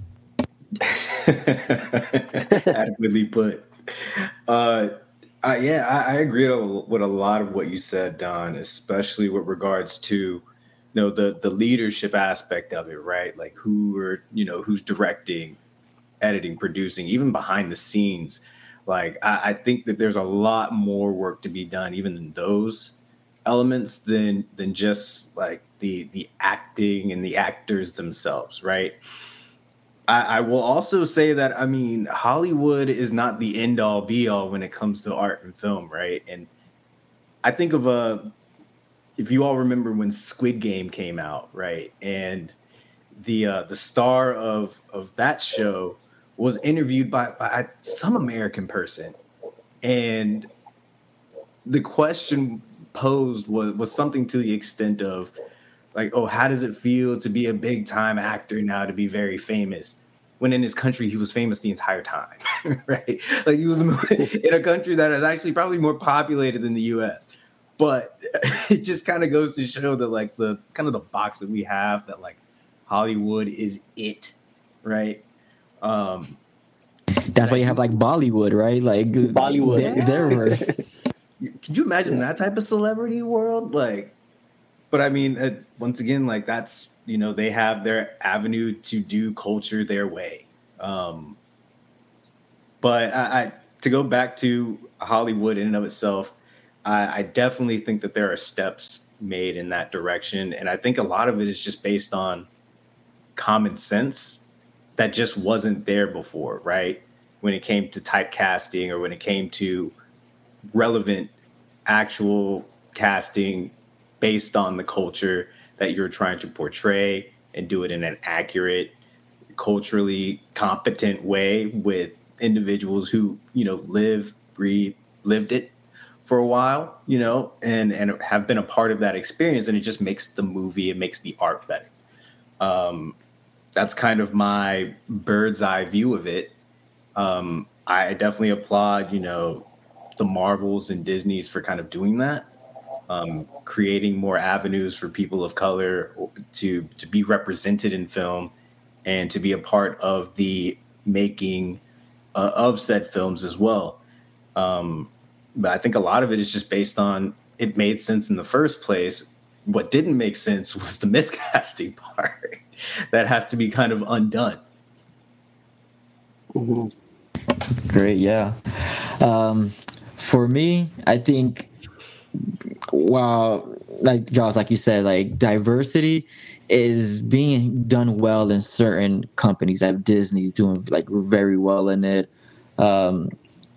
Speaker 2: Adequately put. Uh, I, yeah, I, I agree with a lot of what you said, Don, especially with regards to you know, the the leadership aspect of it, right? Like who are, you know, who's directing, editing, producing, even behind the scenes. Like I, I think that there's a lot more work to be done, even in those elements, than than just like the the acting and the actors themselves, right? I, I will also say that, I mean, Hollywood is not the end all be all when it comes to art and film, right? And I think of a, if you all remember when Squid Game came out, right? And the uh, the star of of that show was interviewed by, by some American person, and the question posed was was something to the extent of like, oh, how does it feel to be a big time actor now, to be very famous, when in his country he was famous the entire time, right? Like he was in a country that is actually probably more populated than the U S. But it just kind of goes to show that like the kind of the box that we have, that like Hollywood is it, right? Um,
Speaker 3: That's why you have like Bollywood, right? Like
Speaker 4: Bollywood.
Speaker 3: They're, they're,
Speaker 2: Could you imagine that type of celebrity world? Like, but I mean, uh, once again, like that's, you know, they have their avenue to do culture their way. Um, but I, I to go back to Hollywood in and of itself, I, I definitely think that there are steps made in that direction. And I think a lot of it is just based on common sense that just wasn't there before, right? When it came to typecasting, or when it came to relevant actual casting based on the culture that you're trying to portray, and do it in an accurate, culturally competent way with individuals who, you know, live, breathe, lived it for a while, you know, and, and have been a part of that experience. And it just makes the movie, it makes the art better. Um, that's kind of my bird's eye view of it. Um, I definitely applaud, you know, the Marvels and Disneys for kind of doing that, um, creating more avenues for people of color to to be represented in film and to be a part of the making uh, of said films as well. Um, but I think a lot of it is just based on it made sense in the first place. What didn't make sense was the miscasting part that has to be kind of undone.
Speaker 4: Mm-hmm.
Speaker 3: Great, yeah. Um, for me, I think, well, like Josh, like you said, like diversity is being done well in certain companies. Like Disney's doing like very well in it. Um,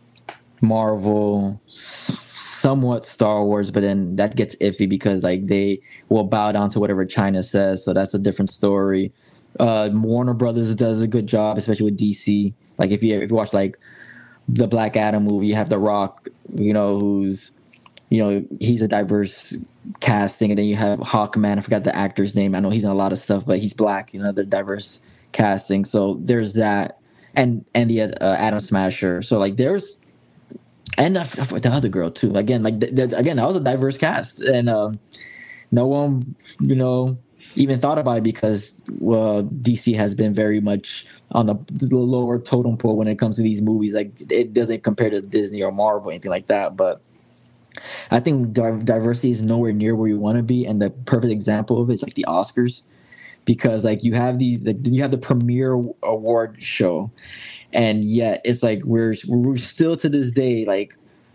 Speaker 3: Marvel, s- somewhat Star Wars, but then that gets iffy because like they will bow down to whatever China says. So that's a different story. Uh, Warner Brothers does a good job, especially with D C. Like if you if you watch like the Black Adam movie, you have The Rock, you know, who's, you know, he's a diverse casting, and then you have Hawkman. I forgot the actor's name. I know he's in a lot of stuff, but he's black. You know, they're diverse casting. So there's that, and and the uh, Adam Smasher. So like there's, and the, the other girl too. Again, like th- th- again, that was a diverse cast, and um, no one, you know, even thought about it because well, D C has been very much on the, the lower totem pole when it comes to these movies. Like it doesn't compare to Disney or Marvel or anything like that. But I think di- diversity is nowhere near where you want to be, and the perfect example of it is like the Oscars, because like you have these, like, you have the premiere award show, and yet it's like we're we're still to this day like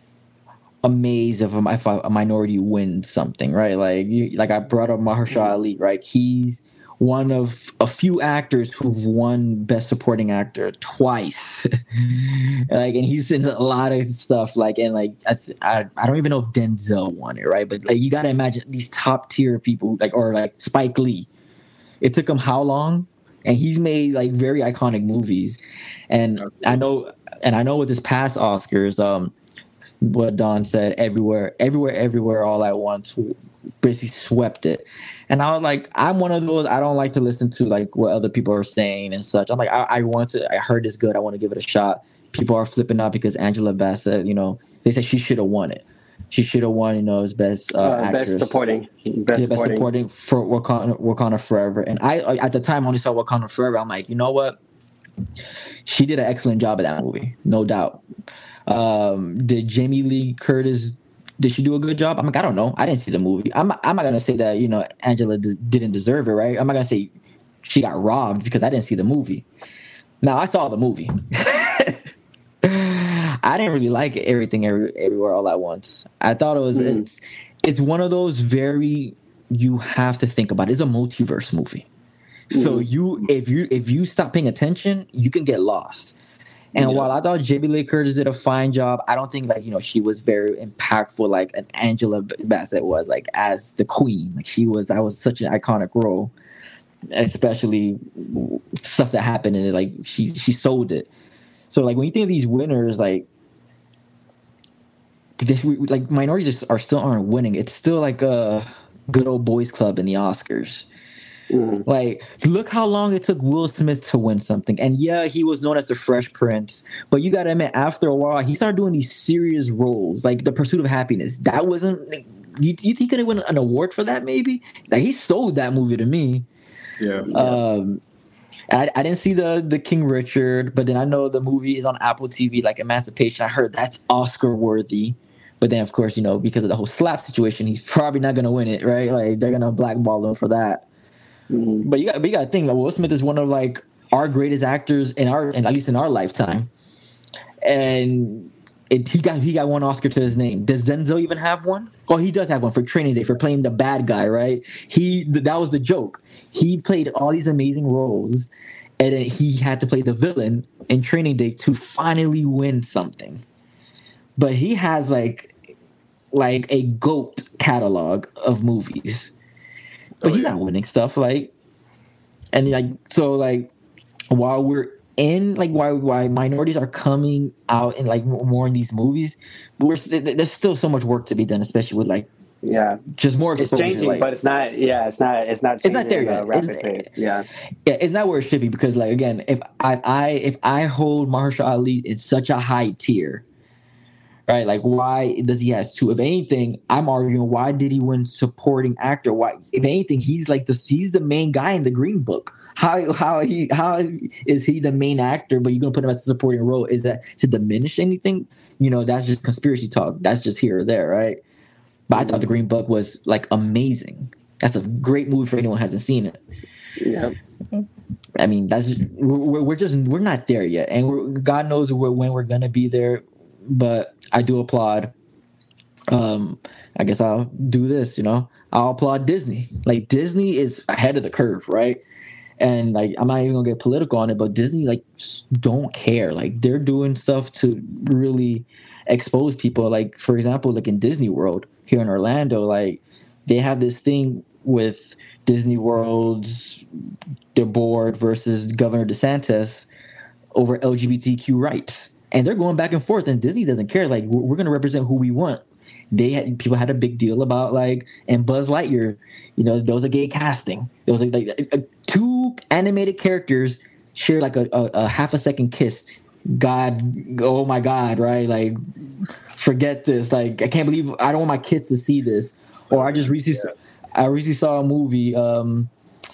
Speaker 3: amazed if a, if a minority wins something, right? Like you, like I brought up Mahershala Ali, right? He's one of a few actors who've won Best Supporting Actor twice. Like, and he's in a lot of stuff. Like, and like I, th- I, I don't even know if Denzel won it, right? But like, you got to imagine these top tier people, like, or like Spike Lee. It took him how long? And he's made like very iconic movies. And I know, and I know with this past Oscars, um, what Don said, everywhere, everywhere, everywhere, all at once, basically swept it. And I was like, I'm one of those, I don't like to listen to like what other people are saying and such. I'm like, I, I want to, I heard it's good, I want to give it a shot. People are flipping out because Angela Bassett, you know, they said she should have won it. She should have won, you know, as best uh,
Speaker 4: Uh,
Speaker 3: actress.
Speaker 4: best supporting. Best
Speaker 3: Yeah, best
Speaker 4: supporting.
Speaker 3: supporting for Wakanda, Wakanda Forever. And I, I, at the time, only saw Wakanda Forever. I'm like, you know what? She did an excellent job of that movie, no doubt. Um, did Jamie Lee Curtis did she do a good job? I'm like, I don't know. I didn't see the movie. I'm I'm not gonna say that, you know, Angela d- didn't deserve it, right? I'm not gonna say she got robbed because I didn't see the movie. Now I saw the movie. I didn't really like Everything Every, Everywhere All at Once. I thought it was mm. it's it's one of those very, you have to think about it. It's a multiverse movie. Mm. So you if you if you stop paying attention, you can get lost. And yeah. while I thought Jamie Lee Curtis did a fine job, I don't think like, you know, she was very impactful like an Angela Bassett was, like as the queen. Like she was that was such an iconic role, especially stuff that happened in it. Like she she sold it. So like when you think of these winners, like because we, like minorities are still aren't winning. It's still like a good old boys club in the Oscars. Mm. Like look how long it took Will Smith to win something, and yeah, he was known as the Fresh Prince. But you gotta admit, after a while, he started doing these serious roles, like The Pursuit of Happiness. That wasn't. Like, you you think he could have won an award for that? Maybe. Like he sold that movie to me.
Speaker 2: Yeah.
Speaker 3: Um. I, I didn't see the the King Richard, but then I know the movie is on Apple T V, like Emancipation. I heard that's Oscar worthy, but then of course, you know, because of the whole slap situation, he's probably not gonna win it, right? Like they're gonna blackball him for that. Mm-hmm. But you got, but you got to think, like, Will Smith is one of like our greatest actors in our, and at least in our lifetime, and it, he got he got one Oscar to his name. Does Denzel even have one? Oh, he does have one for Training Day for playing the bad guy, right? He that was the joke. He played all these amazing roles, and then he had to play the villain in Training Day to finally win something. But he has like like a GOAT catalog of movies, but oh, he's yeah. not winning stuff like. And like so, like while we're in like why why minorities are coming out in like more in these movies, but we're there's still so much work to be done, especially with like.
Speaker 4: Yeah,
Speaker 3: just more exposure.
Speaker 4: It's changing,
Speaker 3: like,
Speaker 4: but it's not. Yeah, it's not. It's not.
Speaker 3: It's not there yet.
Speaker 4: Rapid
Speaker 3: it's,
Speaker 4: pace. Yeah,
Speaker 3: yeah, it's not where it should be because, like, again, if I, I if I hold Mahershala Ali in such a high tier, right? Like, why does he has two? If anything, I'm arguing why did he win supporting actor? Why, if anything, he's like the he's the main guy in the Green Book. How how he how is he the main actor? But you're gonna put him as a supporting role? Is that to diminish anything? You know, that's just conspiracy talk. That's just here or there, right? But I thought The Green Book was like amazing. That's a great movie for anyone who hasn't seen it.
Speaker 4: Yeah.
Speaker 3: I mean, that's we're, we're just we're not there yet, and we're, God knows when we're gonna be there. But I do applaud. Um, I guess I'll do this. You know, I'll applaud Disney. Like Disney is ahead of the curve, right? And like I'm not even gonna get political on it, but Disney like don't care. Like they're doing stuff to really expose people. Like for example, like in Disney World here in Orlando, like they have this thing with Disney World's the board versus Governor DeSantis over L G B T Q rights, and they're going back and forth. And Disney doesn't care. Like we're, we're going to represent who we want. They had people had a big deal about like and Buzz Lightyear. You know, there was a gay casting. There was like, like uh, two animated characters share like a, a, a half a second kiss. God, oh my God, right? Like, forget this. Like, I can't believe I don't want my kids to see this. Or I just recently, yeah. I recently saw a movie, um,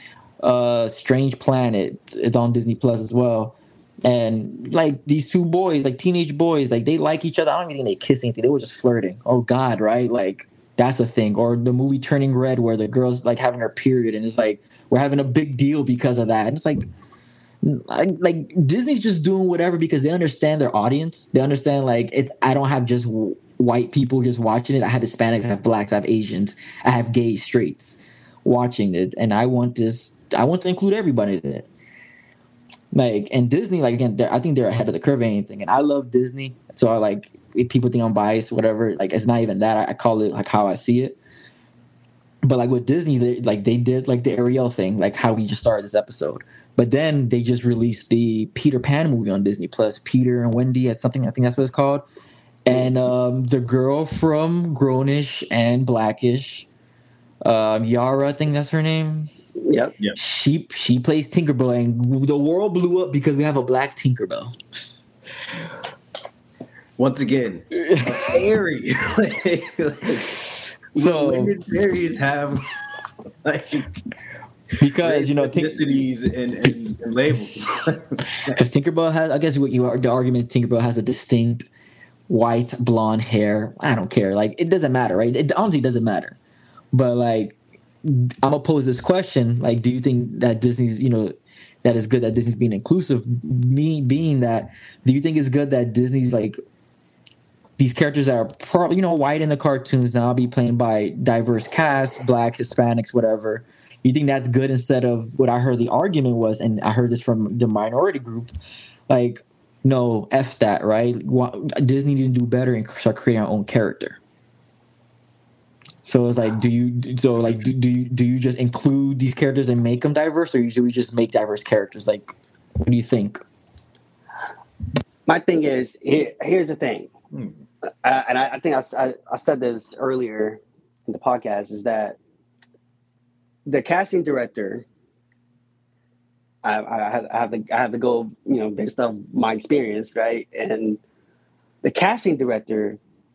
Speaker 3: uh, Strange Planet. It's on Disney Plus as well. And like these two boys, like teenage boys, like they like each other. I don't even think they kiss anything. They were just flirting. Oh God, right? Like that's a thing. Or the movie Turning Red, where the girl's like having her period, and it's like we're having a big deal because of that. And it's like. Like, like Disney's just doing whatever because they understand their audience. They understand like it's. I don't have just w- white people just watching it. I have Hispanics, I have blacks, I have Asians, I have gay straights watching it, and I want this. I want to include everybody in it. Like and Disney, like again, I think they're ahead of the curve. Or anything, and I love Disney. So I like if people think I'm biased, whatever. Like it's not even that. I, I call it like how I see it. But like with Disney, they, like they did like the Ariel thing, like how we just started this episode. But then they just released the Peter Pan movie on Disney Plus, Peter and Wendy. It's something I think that's what it's called. And um, the girl from Grownish and Blackish, um, Yara, I think that's her name.
Speaker 4: Yep.
Speaker 2: Yep.
Speaker 3: She she plays Tinkerbell, and the world blew up because we have a black Tinkerbell.
Speaker 2: Once again, a fairy. like, like,
Speaker 3: so
Speaker 2: when did fairies have like?
Speaker 3: Because you know
Speaker 2: ethnicities and, and, and labels.
Speaker 3: Because Tinkerbell has, I guess, what you are the argument. Tinkerbell has a distinct white, blonde hair. I don't care. Like, it doesn't matter, right? It honestly doesn't matter. But like, I'm gonna pose this question: like, do you think that Disney's, you know, that is good that Disney's being inclusive? Me being that, do you think it's good that Disney's like these characters that are probably, you know, white in the cartoons now be played by diverse cast, black, Hispanics, whatever? You think that's good instead of what I heard the argument was, and I heard this from the minority group, like, no, F that, right? Disney need to do better and start creating our own character. So it's like, do you, so like, do, do you, do you just include these characters and make them diverse, or do we just make diverse characters? Like, what do you think?
Speaker 4: My thing is, here, here's the thing. Hmm. Uh, and I, I think I, I, I said this earlier in the podcast, is that the casting director, I, I, have, I have to I have to go, you know, based off my experience, right? And the casting director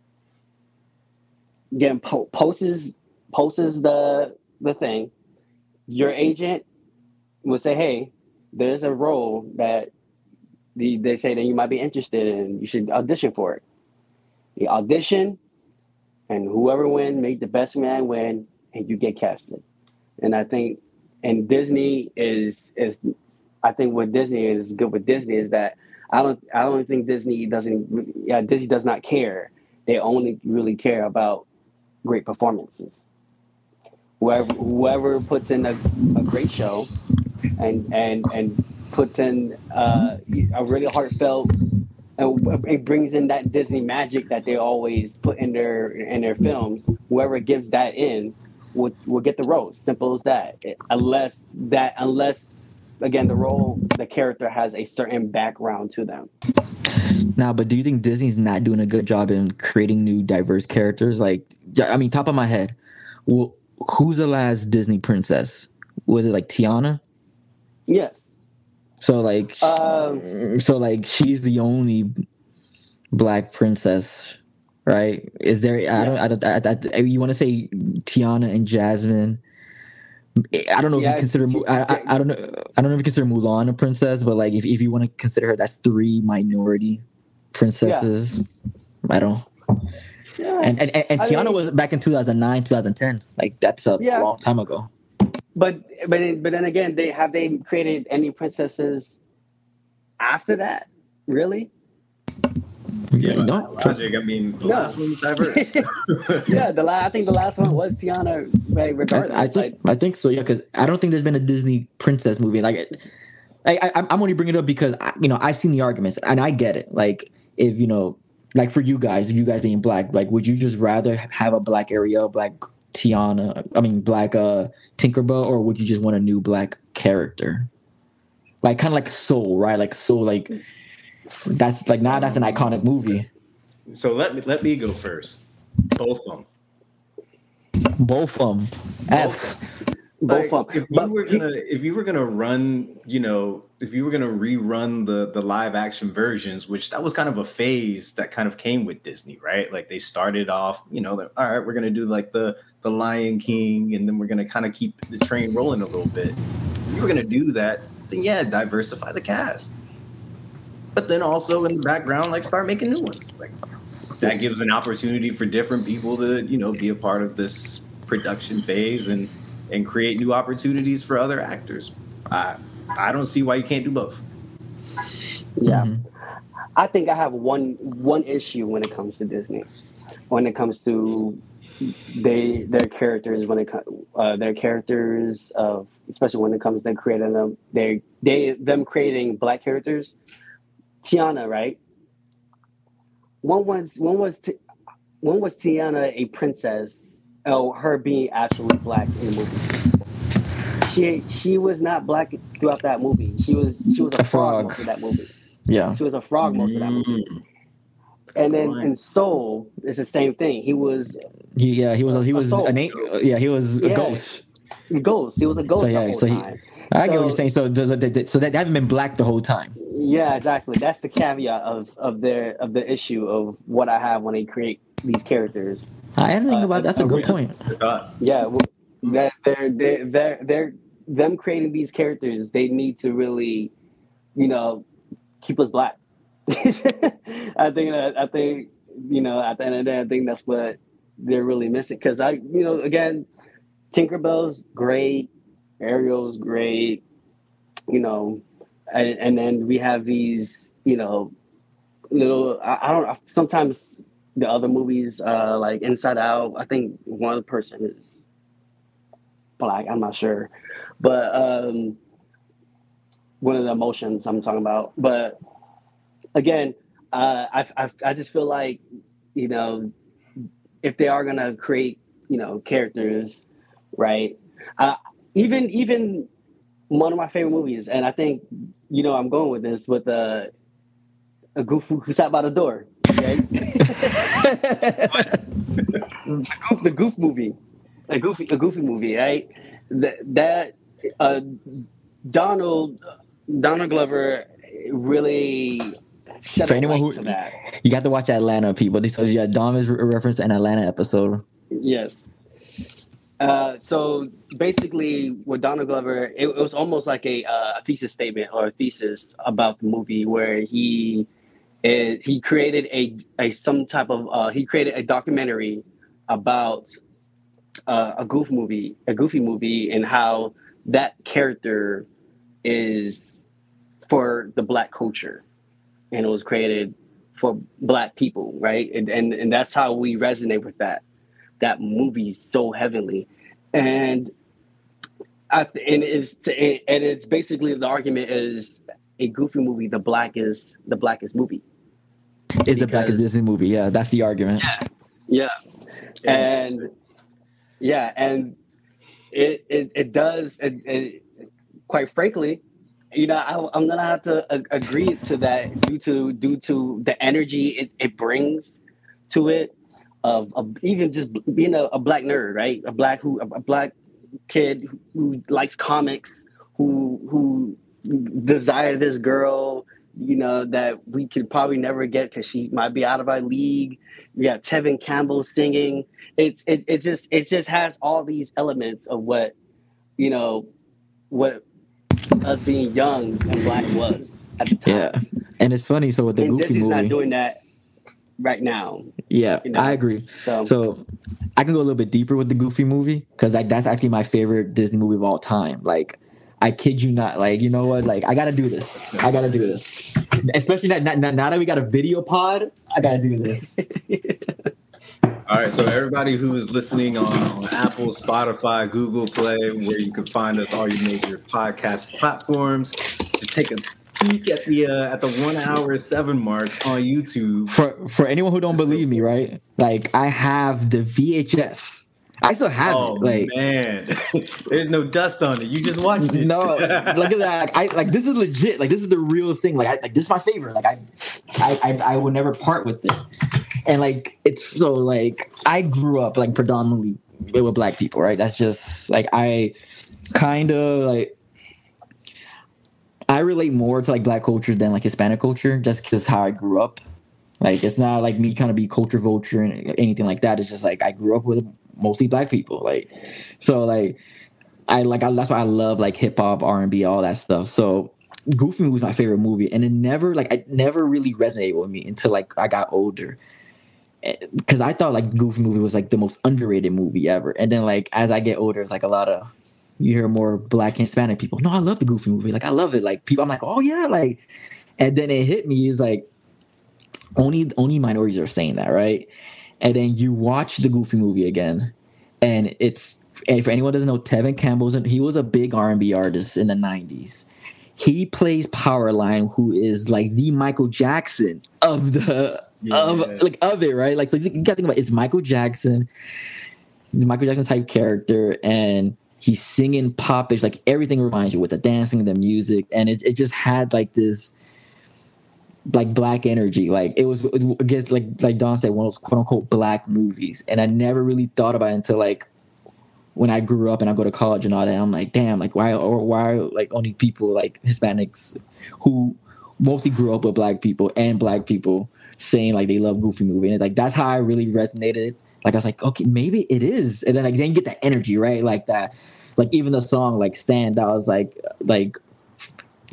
Speaker 4: again po- posts posts the the thing. Your agent will say, "Hey, there's a role that the, they say that you might be interested in. You should audition for it." You audition, and whoever wins, make the best man win, and you get casted. And I think, and Disney is is, I think what Disney is good with Disney is that I don't I don't think Disney doesn't yeah Disney does not care. They only really care about great performances. Whoever whoever puts in a, a great show, and and and puts in uh, a really heartfelt, and it brings in that Disney magic that they always put in their in their films. Whoever gives that in will will get the role. Simple as that. It, unless that unless again the role the character has a certain background to them.
Speaker 3: Now, but do you think Disney's not doing a good job in creating new diverse characters? Like, I mean, top of my head, well, who's the last Disney princess? Was it like Tiana?
Speaker 4: Yes.
Speaker 3: So like,
Speaker 4: um,
Speaker 3: so like, she's the only black princess, right? Is there? Yeah. I don't. I don't. I, I, you want to say Tiana and Jasmine? I don't know if yeah, you consider. I, I, I don't know. I don't know if you consider Mulan a princess, but like, if if you want to consider her, that's three minority princesses. Yeah. I don't. Yeah. And and and, and Tiana mean, was back in two thousand nine, two thousand ten. Like, that's a yeah. long time ago.
Speaker 4: But but but then again, they have they created any princesses after that? Really?
Speaker 2: Yeah, no logic. I mean, the no. last one was diverse.
Speaker 4: yeah, the last I think the last one was Tiana. Right, regardless,
Speaker 3: I, I think like, I think so. Yeah, because I don't think there's been a Disney princess movie like. I, I I'm only bringing it up because I, you know I've seen the arguments and I get it. Like, if you know, like for you guys, you guys being black, like would you just rather have a black Ariel, black Tiana? I mean, black uh, Tinkerbell, or would you just want a new black character? Like kind of like Soul, right? Like Soul, like. That's like now that's an iconic movie.
Speaker 2: So let me let me go first. Both of them.
Speaker 3: Both of them. F.
Speaker 2: Like, Both of them. If you were gonna if you were gonna run, you know, if you were gonna rerun the the live action versions, which that was kind of a phase that kind of came with Disney, right? Like they started off, you know, like, all right, we're gonna do like the the Lion King, and then we're gonna kind of keep the train rolling a little bit. If you were gonna do that, then yeah, diversify the cast. But then also in the background, like start making new ones. Like that gives an opportunity for different people to, you know, be a part of this production phase and and create new opportunities for other actors. I I don't see why you can't do both.
Speaker 4: Yeah, mm-hmm. I think I have one one issue when it comes to Disney, when it comes to they their characters when it uh, their characters of especially when it comes to creating them they they them creating black characters. Tiana, right? When was when was T- when was Tiana a princess? Oh, her being actually black in the movie. She she was not black throughout that movie. She was she was a, a frog, frog most of that movie.
Speaker 3: Yeah,
Speaker 4: she was a frog most of that movie. And then in Soul, it's the same thing. He was.
Speaker 3: He, yeah, he was. He was an yeah. He was a yeah. ghost.
Speaker 4: Ghost. He was a ghost so, yeah, the whole
Speaker 3: so
Speaker 4: time.
Speaker 3: He, I so, get what you're saying. So, so that they haven't been black the whole time.
Speaker 4: Yeah, exactly. That's the caveat of, of their of the issue of what I have when they create these characters.
Speaker 3: I didn't think uh, about that. That's a good point.
Speaker 4: Yeah, well, they're, they're they're they're them creating these characters. They need to really, you know, keep us black. I think that I think you know, at the end of the day, I think that's what they're really missing. Because I, you know, again, Tinkerbell's great, Ariel's great, you know, and, and then we have these, you know, little. I, I don't. Sometimes the other movies, uh, like Inside Out, I think one person is black. I'm not sure, but um, one of the emotions I'm talking about. But again, uh, I, I I just feel like, you know, if they are gonna create, you know, characters, right? Uh, even even one of my favorite movies, and I think, you know, I'm going with this with uh, a goof who sat by the door, right? Goof, the Goof movie, a goofy a Goofy movie, right? That that uh, Donald Donald Glover really shed
Speaker 3: For
Speaker 4: a
Speaker 3: anyone
Speaker 4: light
Speaker 3: who
Speaker 4: to that.
Speaker 3: you got to watch Atlanta, people. This is yeah, Dom is re- referenced an Atlanta episode.
Speaker 4: Yes. Uh, so basically, with Donald Glover, it, it was almost like a, uh, a thesis statement or a thesis about the movie, where he is, he created a, a some type of uh, he created a documentary about uh, a goof movie, a Goofy movie, and how that character is for the Black culture, and it was created for Black people, right? And and, and that's how we resonate with that. that movie so heavily, and I and it's and it's basically the argument is a Goofy movie, the blackest the blackest movie
Speaker 3: Is the blackest
Speaker 4: Because-
Speaker 3: Disney movie? Yeah, that's the argument.
Speaker 4: yeah and yeah and it it, it does it, it, quite frankly, you know, I, I'm gonna have to a- agree to that due to due to the energy it, it brings to it. Of, of even just being a, a black nerd, right? A black who a, a black kid who, who likes comics, who who desire this girl, you know, that we could probably never get because she might be out of our league. We got Tevin Campbell singing. It's it it just it just has all these elements of what, you know, what us being young and black was at the time.
Speaker 3: Yeah, and it's funny. So with the
Speaker 4: and
Speaker 3: Goofy
Speaker 4: Disney's
Speaker 3: movie,
Speaker 4: not doing that right now.
Speaker 3: yeah,
Speaker 4: you know?
Speaker 3: I agree.
Speaker 4: So,
Speaker 3: So I can go a little bit deeper with the Goofy movie because like that's actually my favorite Disney movie of all time. Like, I kid you not. Like, you know what? Like, I gotta do this. I gotta do this. Especially now, now, now that we got a video pod, I gotta do this.
Speaker 2: All right, so everybody who is listening on, on Apple, Spotify, Google Play, where you can find us, all your major podcast platforms, just take a peek at the uh, at the one hour seven mark on YouTube.
Speaker 3: For for anyone who don't believe me, right? Like, I have the V H S. I still have
Speaker 2: Oh
Speaker 3: it. Like,
Speaker 2: man, there's no dust on it. You just watched it.
Speaker 3: no, look at that. I like this is legit. Like, this is the real thing. Like, I, like this is my favorite. Like, I, I, I, I would never part with it. And like, it's so like I grew up like predominantly with black people, right? That's just like I kind of like I relate more to like black culture than like Hispanic culture, just because how I grew up. Like, it's not like me trying to be culture vulture and anything like that. It's just like I grew up with mostly black people. Like, so like I like I, that's why I love like hip hop, R and B, all that stuff. So Goofy was my favorite movie, and it never like it never really resonated with me until like I got older. Because I thought like Goofy movie was like the most underrated movie ever, and then like as I get older, it's like a lot of you hear more black and Hispanic people. No, I love the Goofy movie. Like I love it. Like people, I'm like, oh yeah, like, and then it hit me is like only only minorities are saying that, right? And then you watch the Goofy movie again, and it's and for anyone who doesn't know, Tevin Campbell's he was a big R and B artist in the nineties. He plays Powerline, who is like the Michael Jackson of the
Speaker 2: Yeah.
Speaker 3: of like of it, right? Like, so you gotta think about it. It's Michael Jackson. He's a Michael Jackson type character, and he's singing popish. Like everything reminds you with the dancing, the music, and it it just had like this like black energy. Like it was I guess like like Don said, one of those quote unquote black movies, and I never really thought about it until like when I grew up and I go to college and all that. I'm like, damn, like why or why are like only people like Hispanics who mostly grew up with black people and black people saying like they love Goofy movie, and like that's how I really resonated. Like I was like, okay, maybe it is, and then like then you get that energy, right? Like that, like even the song like "Stand," I was like, like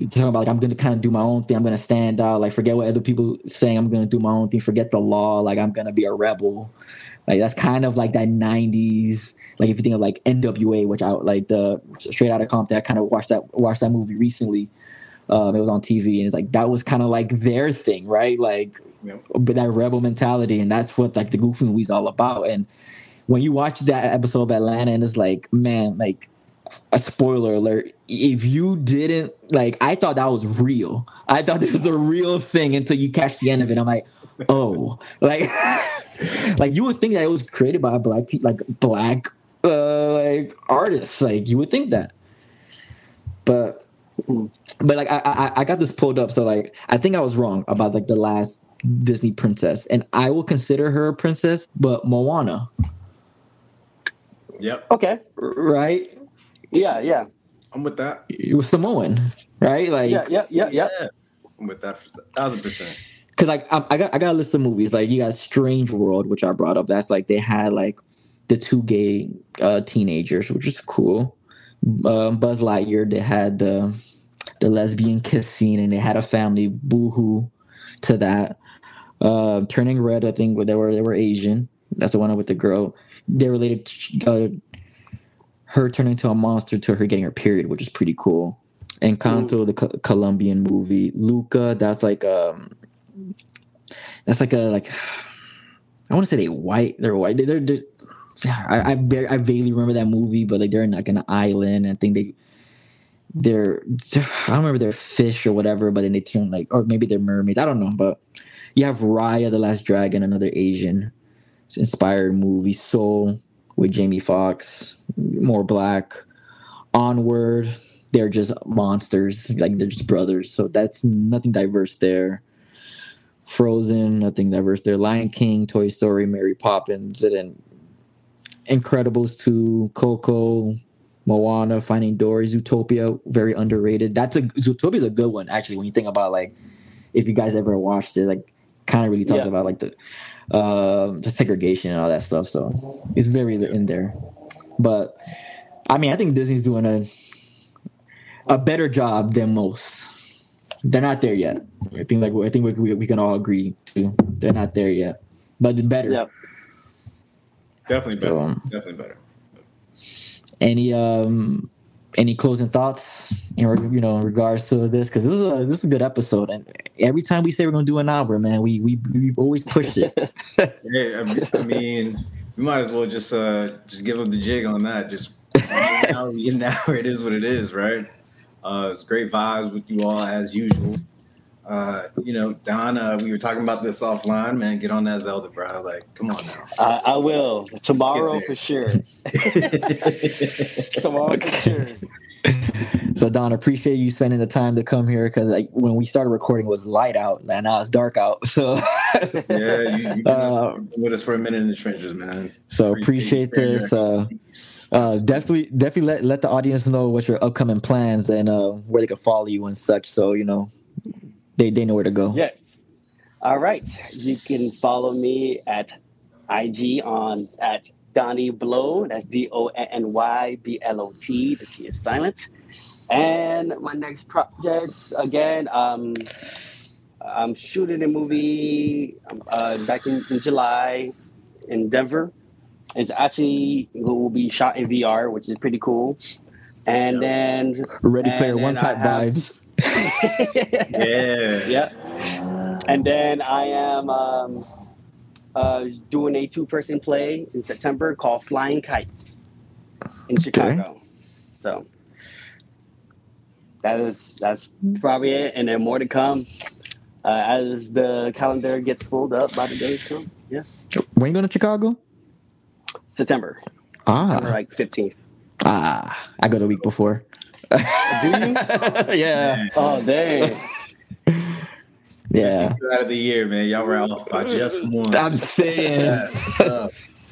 Speaker 3: talking about like I'm gonna kind of do my own thing. I'm gonna stand out. Like forget what other people saying. I'm gonna do my own thing. Forget the law. Like I'm gonna be a rebel. Like that's kind of like that nineties. Like if you think of like N W A, which I like the Straight Outta Compton. I kind of watched that watched that movie recently. Um, it was on T V, and it's like that was kind of like their thing, right? Like, yep. But that rebel mentality, and that's what like the Goofy movie's all about. And when you watch that episode of Atlanta, and it's like, man, like a spoiler alert, if you didn't like, I thought that was real. I thought this was a real thing until you catch the end of it. I'm like, oh, like, like you would think that it was created by black people, like black uh, like artists. Like you would think that, but. But like I, I I got this pulled up, so like I think I was wrong about like the last Disney princess, and I will consider her a princess, but Moana.
Speaker 2: Yep.
Speaker 4: Okay.
Speaker 3: Right.
Speaker 4: Yeah, yeah.
Speaker 2: I'm with that.
Speaker 3: It was Samoan, right? Like
Speaker 4: yeah, yeah, yeah, yeah.
Speaker 2: yeah. I'm with that for a thousand percent.
Speaker 3: Cause like I, I got I got a list of movies. Like you got Strange World, which I brought up. That's like they had like the two gay uh, teenagers, which is cool. Um, Buzz Lightyear, they had the the lesbian kiss scene, and they had a family boohoo to that. Uh, Turning Red, I think they were they were Asian. That's the one with the girl. They related to, uh, her turning into a monster to her getting her period, which is pretty cool. Encanto, mm. the Co- Colombian movie. Luca, that's like um, that's like a like I want to say they white. They're white. They're, they're I I, barely, I vaguely remember that movie, but like they're in like an island. I think they they're I don't remember they're fish or whatever, but then they turn like or maybe they're mermaids. I don't know, but you have Raya the Last Dragon, another Asian inspired movie. Soul with Jamie Foxx, more black. Onward, they're just monsters, like they're just brothers. So that's nothing diverse there. Frozen, nothing diverse there. Lion King, Toy Story, Mary Poppins, and then Incredibles two, Coco, Moana, Finding Dory, Zootopia, very underrated. That's a Zootopia's a good one actually. When you think about like, if you guys ever watched it, like, kind of really talks yeah. about like the, uh, the segregation and all that stuff. So it's very in there. But I mean, I think Disney's doing a a better job than most. They're not there yet. I think like I think we we, we can all agree to. They're not there yet, but they're better.
Speaker 4: Yep.
Speaker 2: Definitely better. So, um, Definitely better.
Speaker 3: Any um any closing thoughts in you know in regards to this? Because this was a this is a good episode, and every time we say we're gonna do an album, man, we we we always pushed it.
Speaker 2: Yeah, I mean, we might as well just uh just give them the jig on that. Just now, you know, it is what it is, right? Uh, it's great vibes with you all as usual. Uh, you know, Don, uh, we were talking about this offline, man. Get on that Zelda, bro. Like, come on now.
Speaker 4: Uh, I will tomorrow for sure. Tomorrow for sure.
Speaker 3: So, Don, appreciate you spending the time to come here because like, when we started recording, it was light out, and now it's dark out. So,
Speaker 2: yeah, you, you've been uh, with us for a minute in the trenches, man.
Speaker 3: So, appreciate, appreciate this. Uh, uh, definitely, definitely let let the audience know what your upcoming plans and uh, where they can follow you and such. So, you know. They they know where to go.
Speaker 4: Yes. All right. You can follow me at I G on at Donny Blow. That's D O N Y B L O T. The T is silent. And my next project, again, um, I'm shooting a movie uh, back in, in July in Denver. It's actually it will be shot in V R, which is pretty cool. And then
Speaker 3: Ready
Speaker 4: and
Speaker 3: Player
Speaker 4: then
Speaker 3: One type
Speaker 4: have,
Speaker 3: vibes.
Speaker 2: yeah.
Speaker 4: Yeah. And then I am um, uh, doing a two-person play in September called Flying Kites in Chicago. Okay. So that is that's probably it, and then more to come uh, as the calendar gets pulled up by the days come. Yeah.
Speaker 3: When you going to Chicago?
Speaker 4: September.
Speaker 3: Ah.
Speaker 4: September, like fifteenth.
Speaker 3: Ah, I go the week before.
Speaker 4: Do you?
Speaker 3: Yeah.
Speaker 4: Oh, dang.
Speaker 3: Yeah.
Speaker 2: Out of the year, man. Y'all were off by just one.
Speaker 3: I'm saying. Yeah.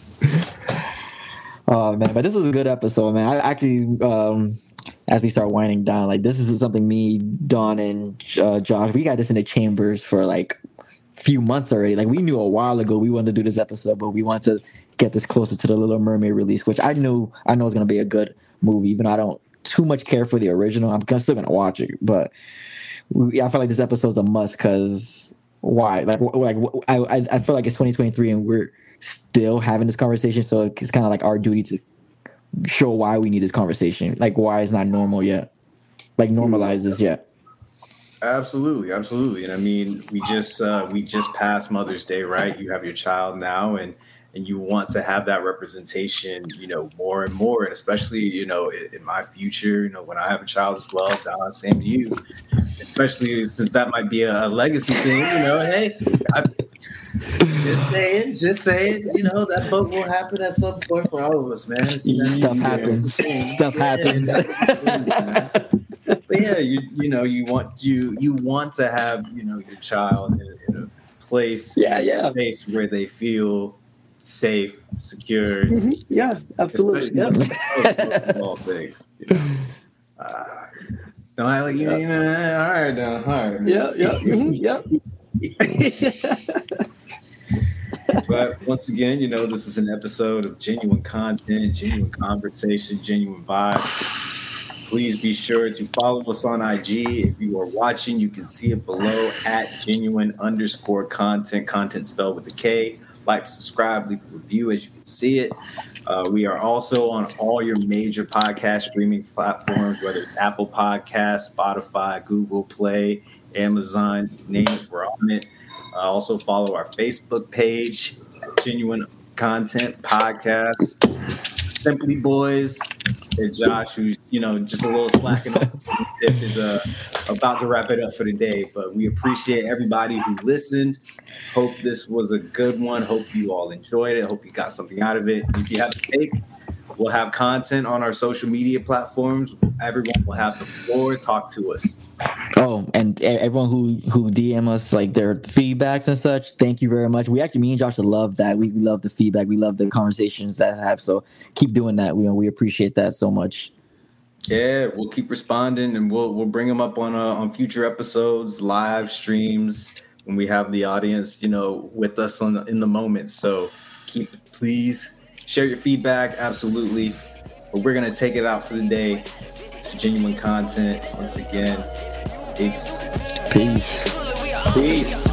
Speaker 3: Oh man, but this is a good episode, man. I actually, um, as we start winding down, like this is something me, Don, and uh, Josh, we got this in the chambers for like a few months already. Like we knew a while ago we wanted to do this episode, but we wanted to get this closer to the Little Mermaid release, which I knew I know is going to be a good movie, even though I don't too much care for the original. I'm still gonna watch it, but we, I feel like this episode's a must because why? Like, like I I feel like it's twenty twenty-three and we're still having this conversation, so it's kind of like our duty to show why we need this conversation. Like, why it's not normal yet. Like, normalize this yet.
Speaker 2: Absolutely, absolutely. And I mean, we just uh, we just passed Mother's Day, right? You have your child now, and and you want to have that representation, you know, more and more, and especially, you know, in, in my future, you know, when I have a child as well. Don, same to you. Especially since that might be a, a legacy thing, you know. Hey, I, just saying, just saying, you know, that boat will happen at some point for all of us, man. So
Speaker 3: Stuff happens. Stuff
Speaker 2: yeah,
Speaker 3: happens.
Speaker 2: But yeah, you you know, you want you you want to have, you know, your child in, in a place,
Speaker 4: Yeah, yeah.
Speaker 2: place where they feel safe, secure.
Speaker 4: Mhm. Yeah, absolutely. Yeah.
Speaker 2: Especially all things. You know. Uh, don't I like you? Yeah. All right, now, all right.
Speaker 4: Yeah, yeah, mhm, yeah.
Speaker 2: But once again, you know, this is an episode of genuine content, genuine conversation, genuine vibes. Please be sure to follow us on I G. If you are watching, you can see it below at genuine underscore content, content spelled with a K. Like, subscribe, leave a review as you can see it. Uh, we are also on all your major podcast streaming platforms, whether it's Apple Podcasts, Spotify, Google Play, Amazon, name it, we're on it. Uh, also follow our Facebook page, Genuine Content Podcast. Simply Boys and Josh, who's, you know, just a little slacking off the tip, is uh, about to wrap it up for the day. But we appreciate everybody who listened. Hope this was a good one. Hope you all enjoyed it. Hope you got something out of it. If you have a take, we'll have content on our social media platforms. Everyone will have the floor. Talk to us.
Speaker 3: Oh, and everyone who who D M us like their feedbacks and such, thank you very much. We actually, me and Josh love that. We love the feedback. We love the conversations that I have. So keep doing that. We we appreciate that so much.
Speaker 2: Yeah, we'll keep responding, and we'll we'll bring them up on uh, on future episodes, live streams when we have the audience, you know, with us on in the moment. So keep please share your feedback. Absolutely, but we're gonna take it out for the day. It's genuine content once again. Peace.
Speaker 3: Peace.
Speaker 2: Peace.